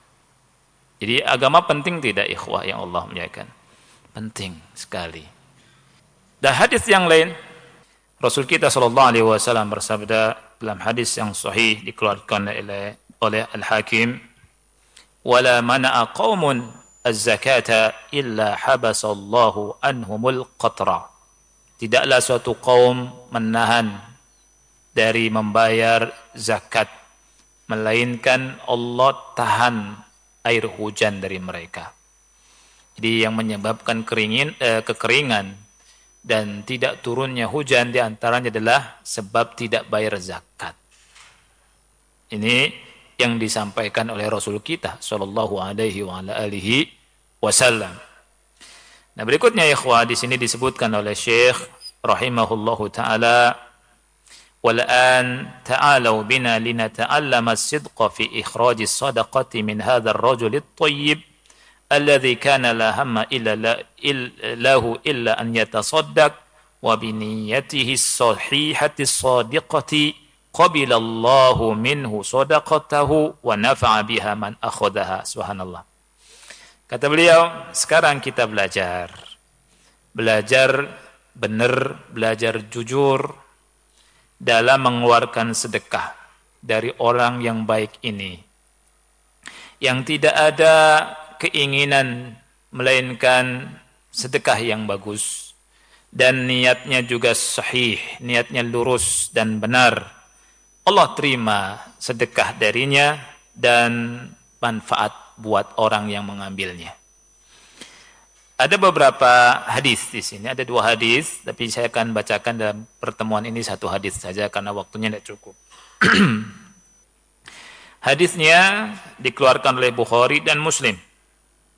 Jadi agama penting tidak, ikhwah yang Allah muliakan? Penting sekali. Dan hadis yang lain, Rasul kita sallallahu alaihi wasallam bersabda dalam hadis yang sahih dikeluarkan oleh Al-Hakim, "Wala mana'a qaumun az-zakata illa habasallahu anhumul qatra." Tidaklah suatu kaum menahan dari membayar zakat, melainkan Allah tahan air hujan dari mereka. Jadi yang menyebabkan kekeringan dan tidak turunnya hujan diantaranya adalah sebab tidak bayar zakat. Ini yang disampaikan oleh Rasul kita sallallahu alaihi wa ala alihi wasallam. Nah, berikutnya ikhwah, di sini disebutkan oleh Syekh rahimahullahu taala, "Wal'an ta'alu bina linata'allama as-sidqa fi ikhraj as-sadaqati min hadha ar-rajul at-tayyib alladhi kana la hamma lahu illa an yatasaddaq wa bi niyyatihi as-sahihati as-sadiqati qabila Allahu minhu sadaqatahu wa nafa'a biha man akhadhaha." Subhanallah. Kata beliau, sekarang kita belajar benar, belajar jujur dalam mengeluarkan sedekah dari orang yang baik ini, yang tidak ada keinginan melainkan sedekah yang bagus, dan niatnya juga sahih, niatnya lurus dan benar. Allah terima sedekah darinya dan manfaat buat orang yang mengambilnya. Ada beberapa hadis di sini, ada 2 hadis, tapi saya akan bacakan dalam pertemuan ini 1 hadis saja karena waktunya tidak cukup. Hadisnya dikeluarkan oleh Bukhari dan Muslim.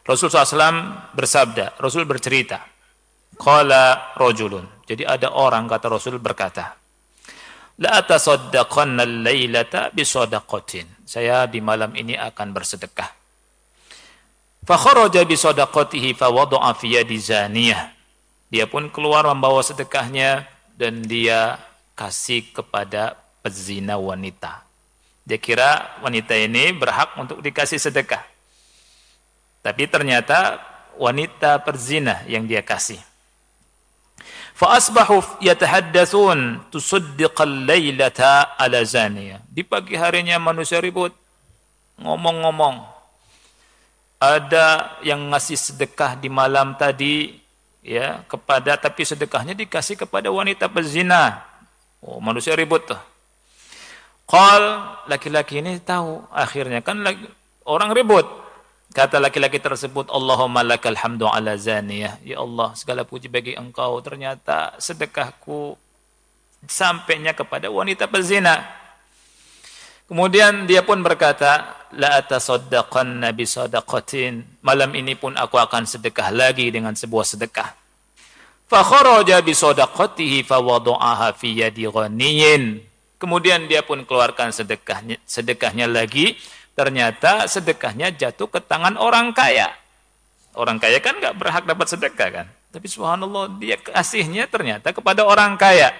Rasul SAW bersabda, Rasul bercerita, qala rajulun. Jadi ada orang, kata Rasul, berkata, la atasaddaqanna al-lailata bisadaqatin. Saya di malam ini akan bersedekah. Fa kharaja bisadaqatihi fa wada'a fi yadi zaniyah. Dia pun keluar membawa sedekahnya dan dia kasih kepada pezina wanita. Dia kira wanita ini berhak untuk dikasih sedekah. Tapi ternyata wanita perzina yang dia kasih. Fa asbahu yatahaddatsun tusaddiqal lailata ala zaniyah. Di pagi harinya manusia ribut, ngomong-ngomong. Ada yang ngasih sedekah di malam tadi ya kepada, tapi sedekahnya dikasih kepada wanita pezina. Oh, manusia ribut tuh. Qal, laki-laki ini tahu, akhirnya kan orang ribut. Kata laki-laki tersebut, Allahumma lakal hamdu ala zaniyah. Ya Allah, segala puji bagi engkau. Ternyata sedekahku sampainya kepada wanita pezina. Kemudian dia pun berkata, la atasaddaqanna bisadaqatin. Malam ini pun aku akan sedekah lagi dengan sebuah sedekah. Fa kharaja bisadaqatihi fa wada'aha fi yadi ghaniyin. Kemudian dia pun keluarkan sedekahnya lagi. Ternyata sedekahnya jatuh ke tangan orang kaya. Orang kaya kan enggak berhak dapat sedekah kan. Tapi subhanallah, dia kasihnya ternyata kepada orang kaya.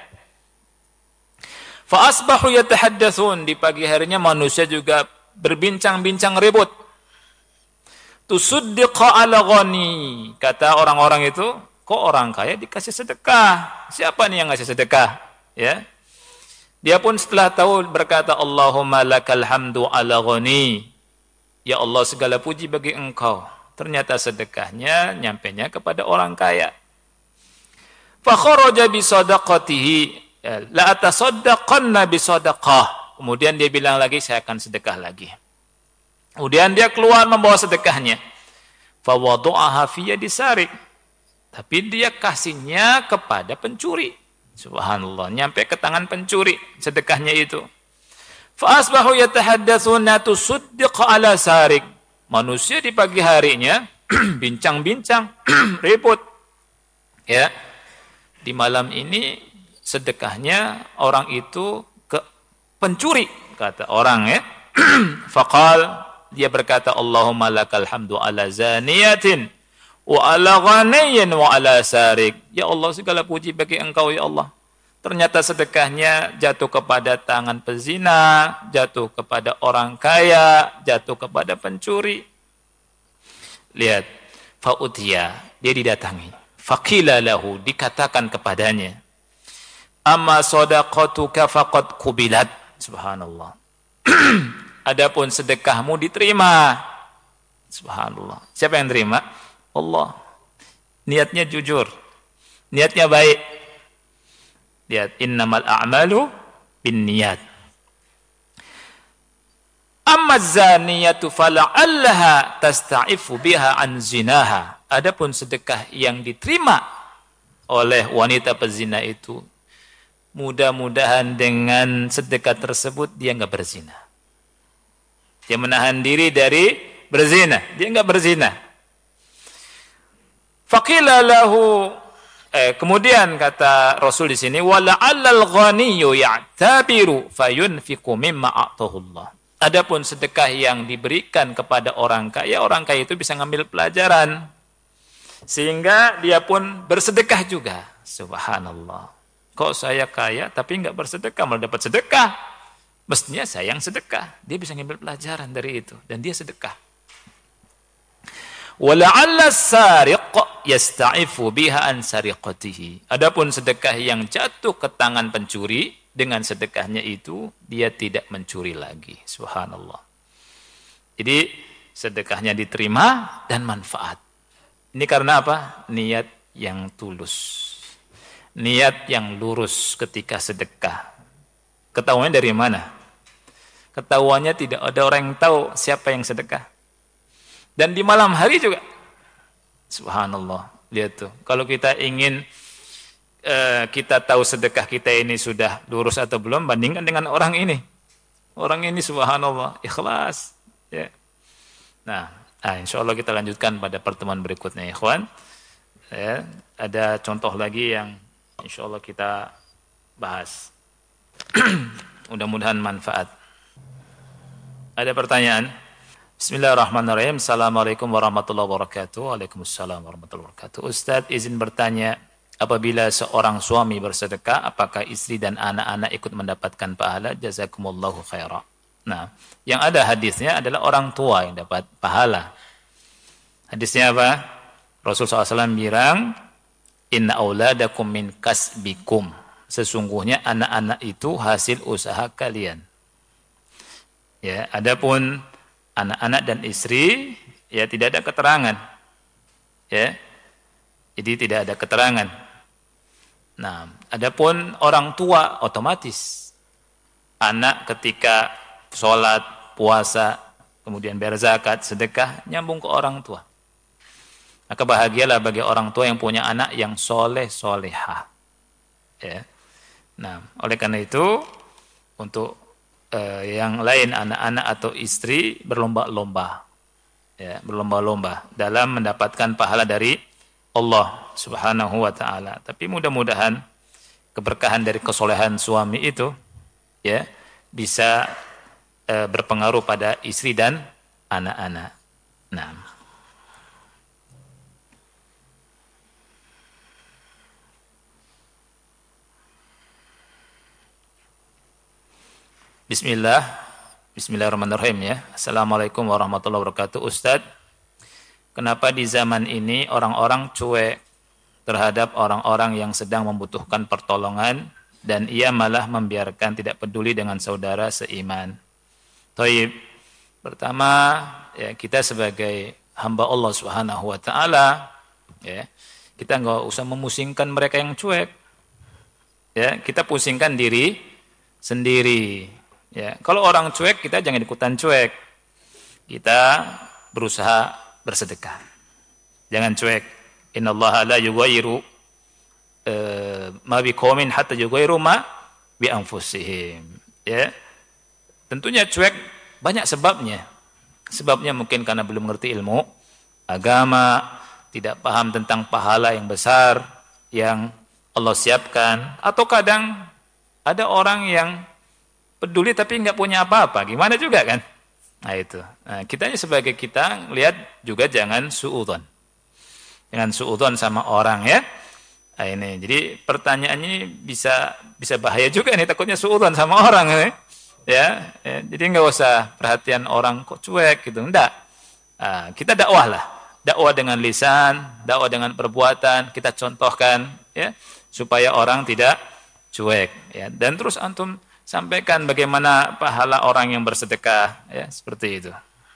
Fa asbahu yatahaddatsun. Di pagi harinya manusia juga berbincang-bincang ribut. Tusuddiqa ala ghani. Kata orang-orang itu, kok orang kaya dikasih sedekah? Siapa nih yang ngasih sedekah? Ya. Dia pun setelah tahu berkata, Allahumma lakal hamdu ala ghani. Ya Allah, segala puji bagi engkau. Ternyata sedekahnya nyampenya kepada orang kaya. Fa kharaja bi sadaqatihi, la atasaddaqanna bi sadaqah. Kemudian dia bilang lagi, saya akan sedekah lagi. Kemudian dia keluar membawa sedekahnya. Fa wada'aha fi yadi sarik. Tapi dia kasihnya kepada pencuri. Subhanallah, nyampe ke tangan pencuri sedekahnya itu. Fa asbahu yatahaddatsuna tusuddiq ala sarik. Manusia di pagi harinya bincang-bincang, ribut. Ya. Di malam ini sedekahnya orang itu ke pencuri, kata orang ya. Faqal, dia berkata, Allahumma lakal hamdu ala zaniyatin wa ala ghaniyin wa ala sarik. Ya Allah, segala puji bagi engkau ya Allah. Ternyata sedekahnya jatuh kepada tangan pezina, jatuh kepada orang kaya, jatuh kepada pencuri. Lihat, fa'utiya, dia didatangi. Faqila lahu, dikatakan kepadanya, amma sadaqatuka faqad qubilat. Subhanallah. Adapun sedekahmu diterima. Subhanallah. Siapa yang terima? Allah. Niatnya jujur. Niatnya baik. Lihat, innamal a'malu binniyat. Amma zaniyatu fala'allaha tasta'ifu biha an zinaha. Adapun sedekah yang diterima oleh wanita pezina itu, mudah-mudahan dengan sedekah tersebut dia enggak berzina. Dia menahan diri dari berzina. Dia enggak berzina. Faqila lahu, kemudian kata Rasul di sini, wala'allal ghaniyyu ya'tabiru fayunfiqu mimma a'tahu Allah. Adapun sedekah yang diberikan kepada orang kaya itu bisa ngambil pelajaran sehingga dia pun bersedekah juga. Subhanallah. Kok saya kaya tapi enggak bersedekah, malah dapat sedekah. Mestinya saya yang sedekah. Dia bisa ngambil pelajaran dari itu dan dia sedekah. Wala'alla as-sariq yasta'ifu biha an sariqatihi. Adapun sedekah yang jatuh ke tangan pencuri, dengan sedekahnya itu dia tidak mencuri lagi. Subhanallah. Jadi sedekahnya diterima dan manfaat. Ini karena apa? Niat yang tulus. Niat yang lurus ketika sedekah. Ketahuannya dari mana? Ketahuannya tidak ada orang yang tahu siapa yang sedekah. Dan di malam hari juga. Subhanallah. Lihat tuh. Kalau kita ingin kita tahu sedekah kita ini sudah lurus atau belum, bandingkan dengan orang ini. Orang ini subhanallah ikhlas. Ya. Nah, Nah, insyaallah kita lanjutkan pada pertemuan berikutnya, ikhwan. Ya, ada contoh lagi yang insyaallah kita bahas. Mudah-mudahan manfaat. Ada pertanyaan? Bismillahirrahmanirrahim. Assalamualaikum warahmatullahi wabarakatuh. Waalaikumsalam warahmatullahi wabarakatuh. Ustadz, izin bertanya, apabila seorang suami bersedekah, apakah istri dan anak-anak ikut mendapatkan pahala? Jazakumullahu khaira. Nah, yang ada hadisnya adalah orang tua yang dapat pahala. Hadisnya apa? Rasulullah SAW bilang, inna auladakum min kasbikum. Sesungguhnya anak-anak itu hasil usaha kalian. Ya, adapun anak-anak dan istri, ya tidak ada keterangan. Ya. Jadi tidak ada keterangan. Nah, adapun orang tua otomatis anak ketika sholat, puasa, kemudian bayar zakat, sedekah, nyambung ke orang tua. Maka bahagialah bagi orang tua yang punya anak yang soleh, solehah. Ya. Nah, oleh karena itu, untuk yang lain, anak-anak atau istri, berlomba-lomba. Ya, berlomba-lomba dalam mendapatkan pahala dari Allah Subhanahu wa ta'ala. Tapi mudah-mudahan keberkahan dari kesolehan suami itu ya bisa berpengaruh pada istri dan anak-anak. Nah. Bismillahirrahmanirrahim ya. Assalamualaikum warahmatullahi wabarakatuh. Ustadz, kenapa di zaman ini orang-orang cuek terhadap orang-orang yang sedang membutuhkan pertolongan dan ia malah membiarkan, tidak peduli dengan saudara seiman? Thaib. Pertama, ya, kita sebagai hamba Allah Subhanahu wa taala, ya, kita enggak usah memusingkan mereka yang cuek. Ya, kita pusingkan diri sendiri. Ya, kalau orang cuek, kita jangan ikutan cuek. Kita berusaha bersedekah. Jangan cuek. Innallaha la yughayyiru ma biqaumin hatta yughayyiru ma bi anfusihim. Ya. Tentunya cuek banyak sebabnya. Sebabnya mungkin karena belum mengerti ilmu agama, tidak paham tentang pahala yang besar yang Allah siapkan, atau kadang ada orang yang peduli tapi nggak punya apa-apa, gimana juga kan? Nah itu. Nah, kitanya sebagai kita lihat juga jangan suudzon. Jangan suudzon sama orang ya. Nah, ini. Jadi pertanyaannya bisa bahaya juga nih, takutnya suudzon sama orang ya. Ya, jadi nggak usah perhatian orang kok cuek gitu. Enggak. Nah, kita dakwah lah. Dakwah dengan lisan, dakwah dengan perbuatan, kita contohkan ya supaya orang tidak cuek ya. Dan terus antum sampaikan bagaimana pahala orang yang bersedekah, ya, seperti itu.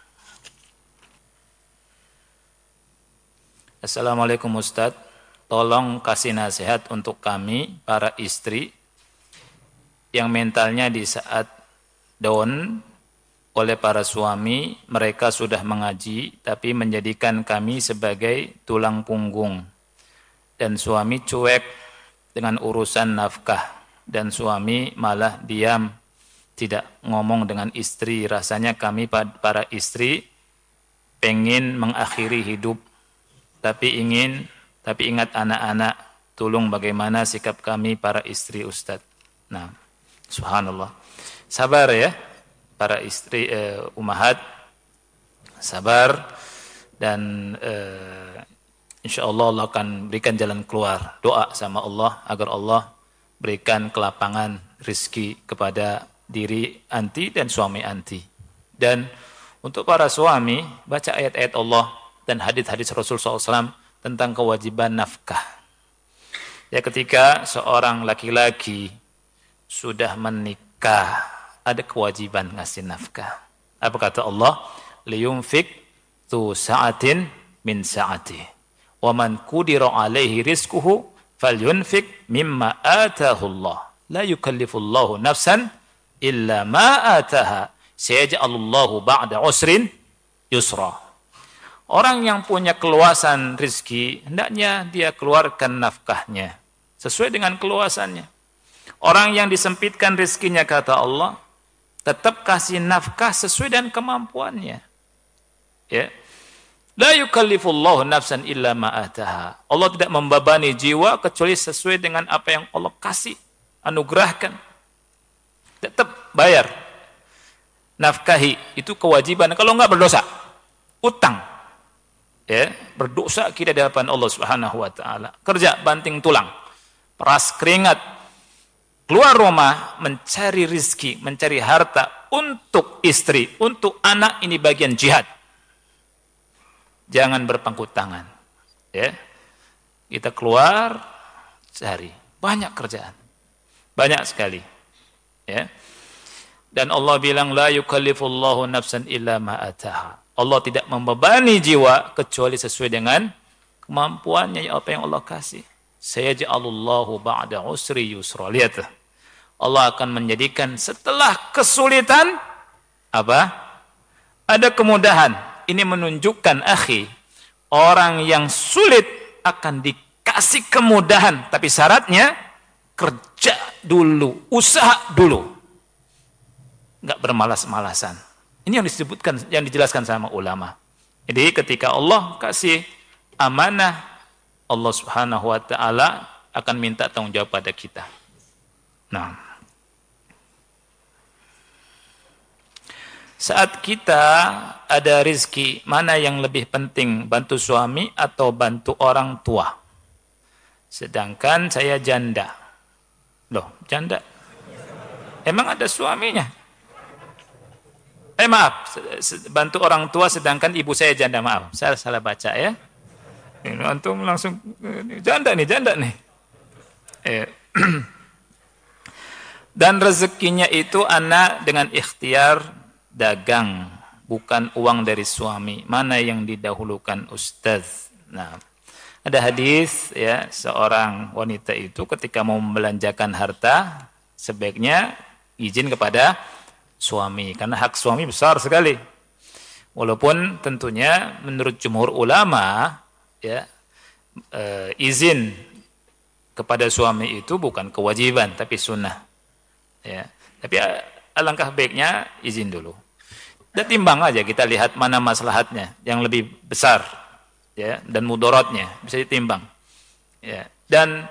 Assalamualaikum Ustadz, tolong kasih nasihat untuk kami, para istri, yang mentalnya di saat down oleh para suami, mereka sudah mengaji, tapi menjadikan kami sebagai tulang punggung. Dan suami cuek dengan urusan nafkah. Dan suami malah diam, tidak ngomong dengan istri. Rasanya kami para istri pengen mengakhiri hidup, tapi ingat anak-anak. Tolong bagaimana sikap kami para istri Ustadz? Nah, subhanallah. Sabar ya, para istri ummahat, sabar, dan insyaallah Allah akan berikan jalan keluar. Doa sama Allah agar Allah berikan kelapangan rizki kepada diri anti dan suami anti. Dan untuk para suami, baca ayat-ayat Allah dan hadis-hadis Rasulullah SAW tentang kewajiban nafkah. Ya, ketika seorang laki-laki sudah menikah, ada kewajiban ngasih nafkah. Apa kata Allah? Liyunfik tu sa'atin min sa'ati. Wa man qudira alaihi rizquhu falyunfik mimma atahu Allah. La yukallifullahu nafsan illa ma ataha. Sayaj'alullahu ba'da usrin yusra. Orang yang punya keluasan rizki, hendaknya dia keluarkan nafkahnya sesuai dengan keluasannya. Orang yang disempitkan rizkinya, kata Allah, tetap kasih nafkah sesuai dengan kemampuannya. Ya. La yukallifullahu nafsan illa ma ataha. Allah tidak membebani jiwa kecuali sesuai dengan apa yang Allah kasih, anugerahkan. Tetap bayar. Nafkahi itu kewajiban. Kalau enggak berdosa. Utang. Ya, berdosa kita di hadapan Allah Subhanahu wa taala. Kerja banting tulang. Peras keringat. Keluar rumah mencari rizki, mencari harta untuk istri, untuk anak, ini bagian jihad. Jangan berpangku tangan. Ya. Kita keluar cari, banyak kerjaan. Banyak sekali. Ya. Dan Allah bilang la yukallifullahu nafsan illa ma ataha. Allah tidak membebani jiwa kecuali sesuai dengan kemampuannya, apa yang Allah kasih. Sayaj'alullahu ba'da usri yusra. Lihat. Allah akan menjadikan setelah kesulitan apa? Ada kemudahan. Ini menunjukkan akhi, orang yang sulit akan dikasih kemudahan, tapi syaratnya kerja dulu, usaha dulu. Enggak bermalas-malasan. Ini yang disebutkan, yang dijelaskan sama ulama. Jadi ketika Allah kasih amanah, Allah Subhanahu wa taala akan minta tanggung jawab pada kita. Nah, saat kita ada rizki, mana yang lebih penting, bantu suami atau bantu orang tua? Sedangkan saya janda. Loh, janda? Emang ada suaminya? Maaf, bantu orang tua sedangkan ibu saya janda, maaf. Saya salah baca ya. Ini antum langsung, janda nih. Dan rezekinya itu anak dengan ikhtiar dagang, bukan uang dari suami. Mana yang didahulukan Ustaz? Nah, ada hadis ya, seorang wanita itu ketika mau membelanjakan harta sebaiknya izin kepada suami, karena hak suami besar sekali. Walaupun tentunya menurut jumhur ulama ya, izin kepada suami itu bukan kewajiban tapi sunnah. Ya, tapi alangkah baiknya izin dulu. Dan timbang aja, kita lihat mana maslahatnya yang lebih besar ya, dan mudaratnya bisa ditimbang. Ya. Dan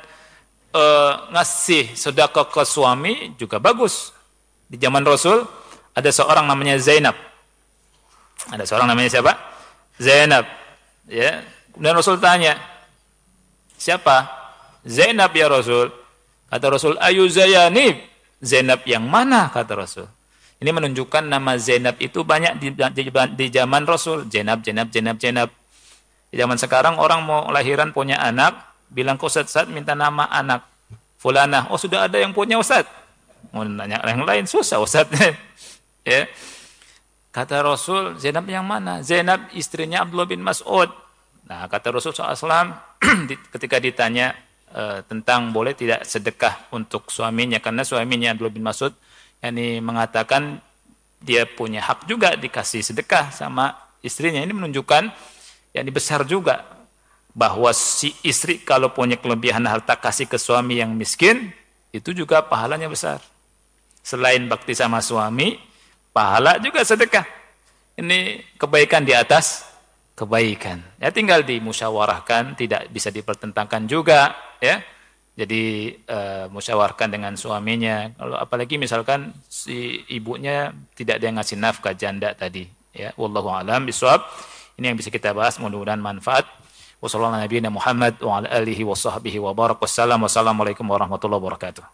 ngasih sedekah ke suami juga bagus. Di zaman Rasul ada seorang namanya Zainab. Ada seorang namanya siapa? Zainab. Ya. Dan Rasul tanya, siapa? Zainab ya Rasul. Kata Rasul, ayu Zayanib. Zainab yang mana, kata Rasul. Ini menunjukkan nama Zainab itu banyak di zaman Rasul. Zainab. Di zaman sekarang orang mau lahiran punya anak, bilang ke Ustaz, minta nama anak fulanah. Oh, sudah ada yang punya Ustaz. Mau nanya yang lain susah Ustaz. Ya. Kata Rasul, Zainab yang mana? Zainab istrinya Abdullah bin Mas'ud. Nah, kata Rasul SAW ketika ditanya tentang boleh tidak sedekah untuk suaminya, karena suaminya Abdullah bin Mas'ud yakni mengatakan dia punya hak juga dikasih sedekah sama istrinya. Ini menunjukkan yakni besar juga bahwa si istri kalau punya kelebihan harta kasih ke suami yang miskin, itu juga pahalanya besar. Selain bakti sama suami, pahala juga sedekah. Ini kebaikan di atas kebaikan. Ya tinggal dimusyawarahkan, tidak bisa dipertentangkan juga, ya. Jadi musyawarahkan dengan suaminya. Kalau apalagi misalkan si ibunya tidak ada yang ngasih nafkah, janda tadi, ya. Wallahu a'lam bishawab. Ini yang bisa kita bahas, mudah-mudahan manfaat. Wassalamualaikum warahmatullahi wabarakatuh.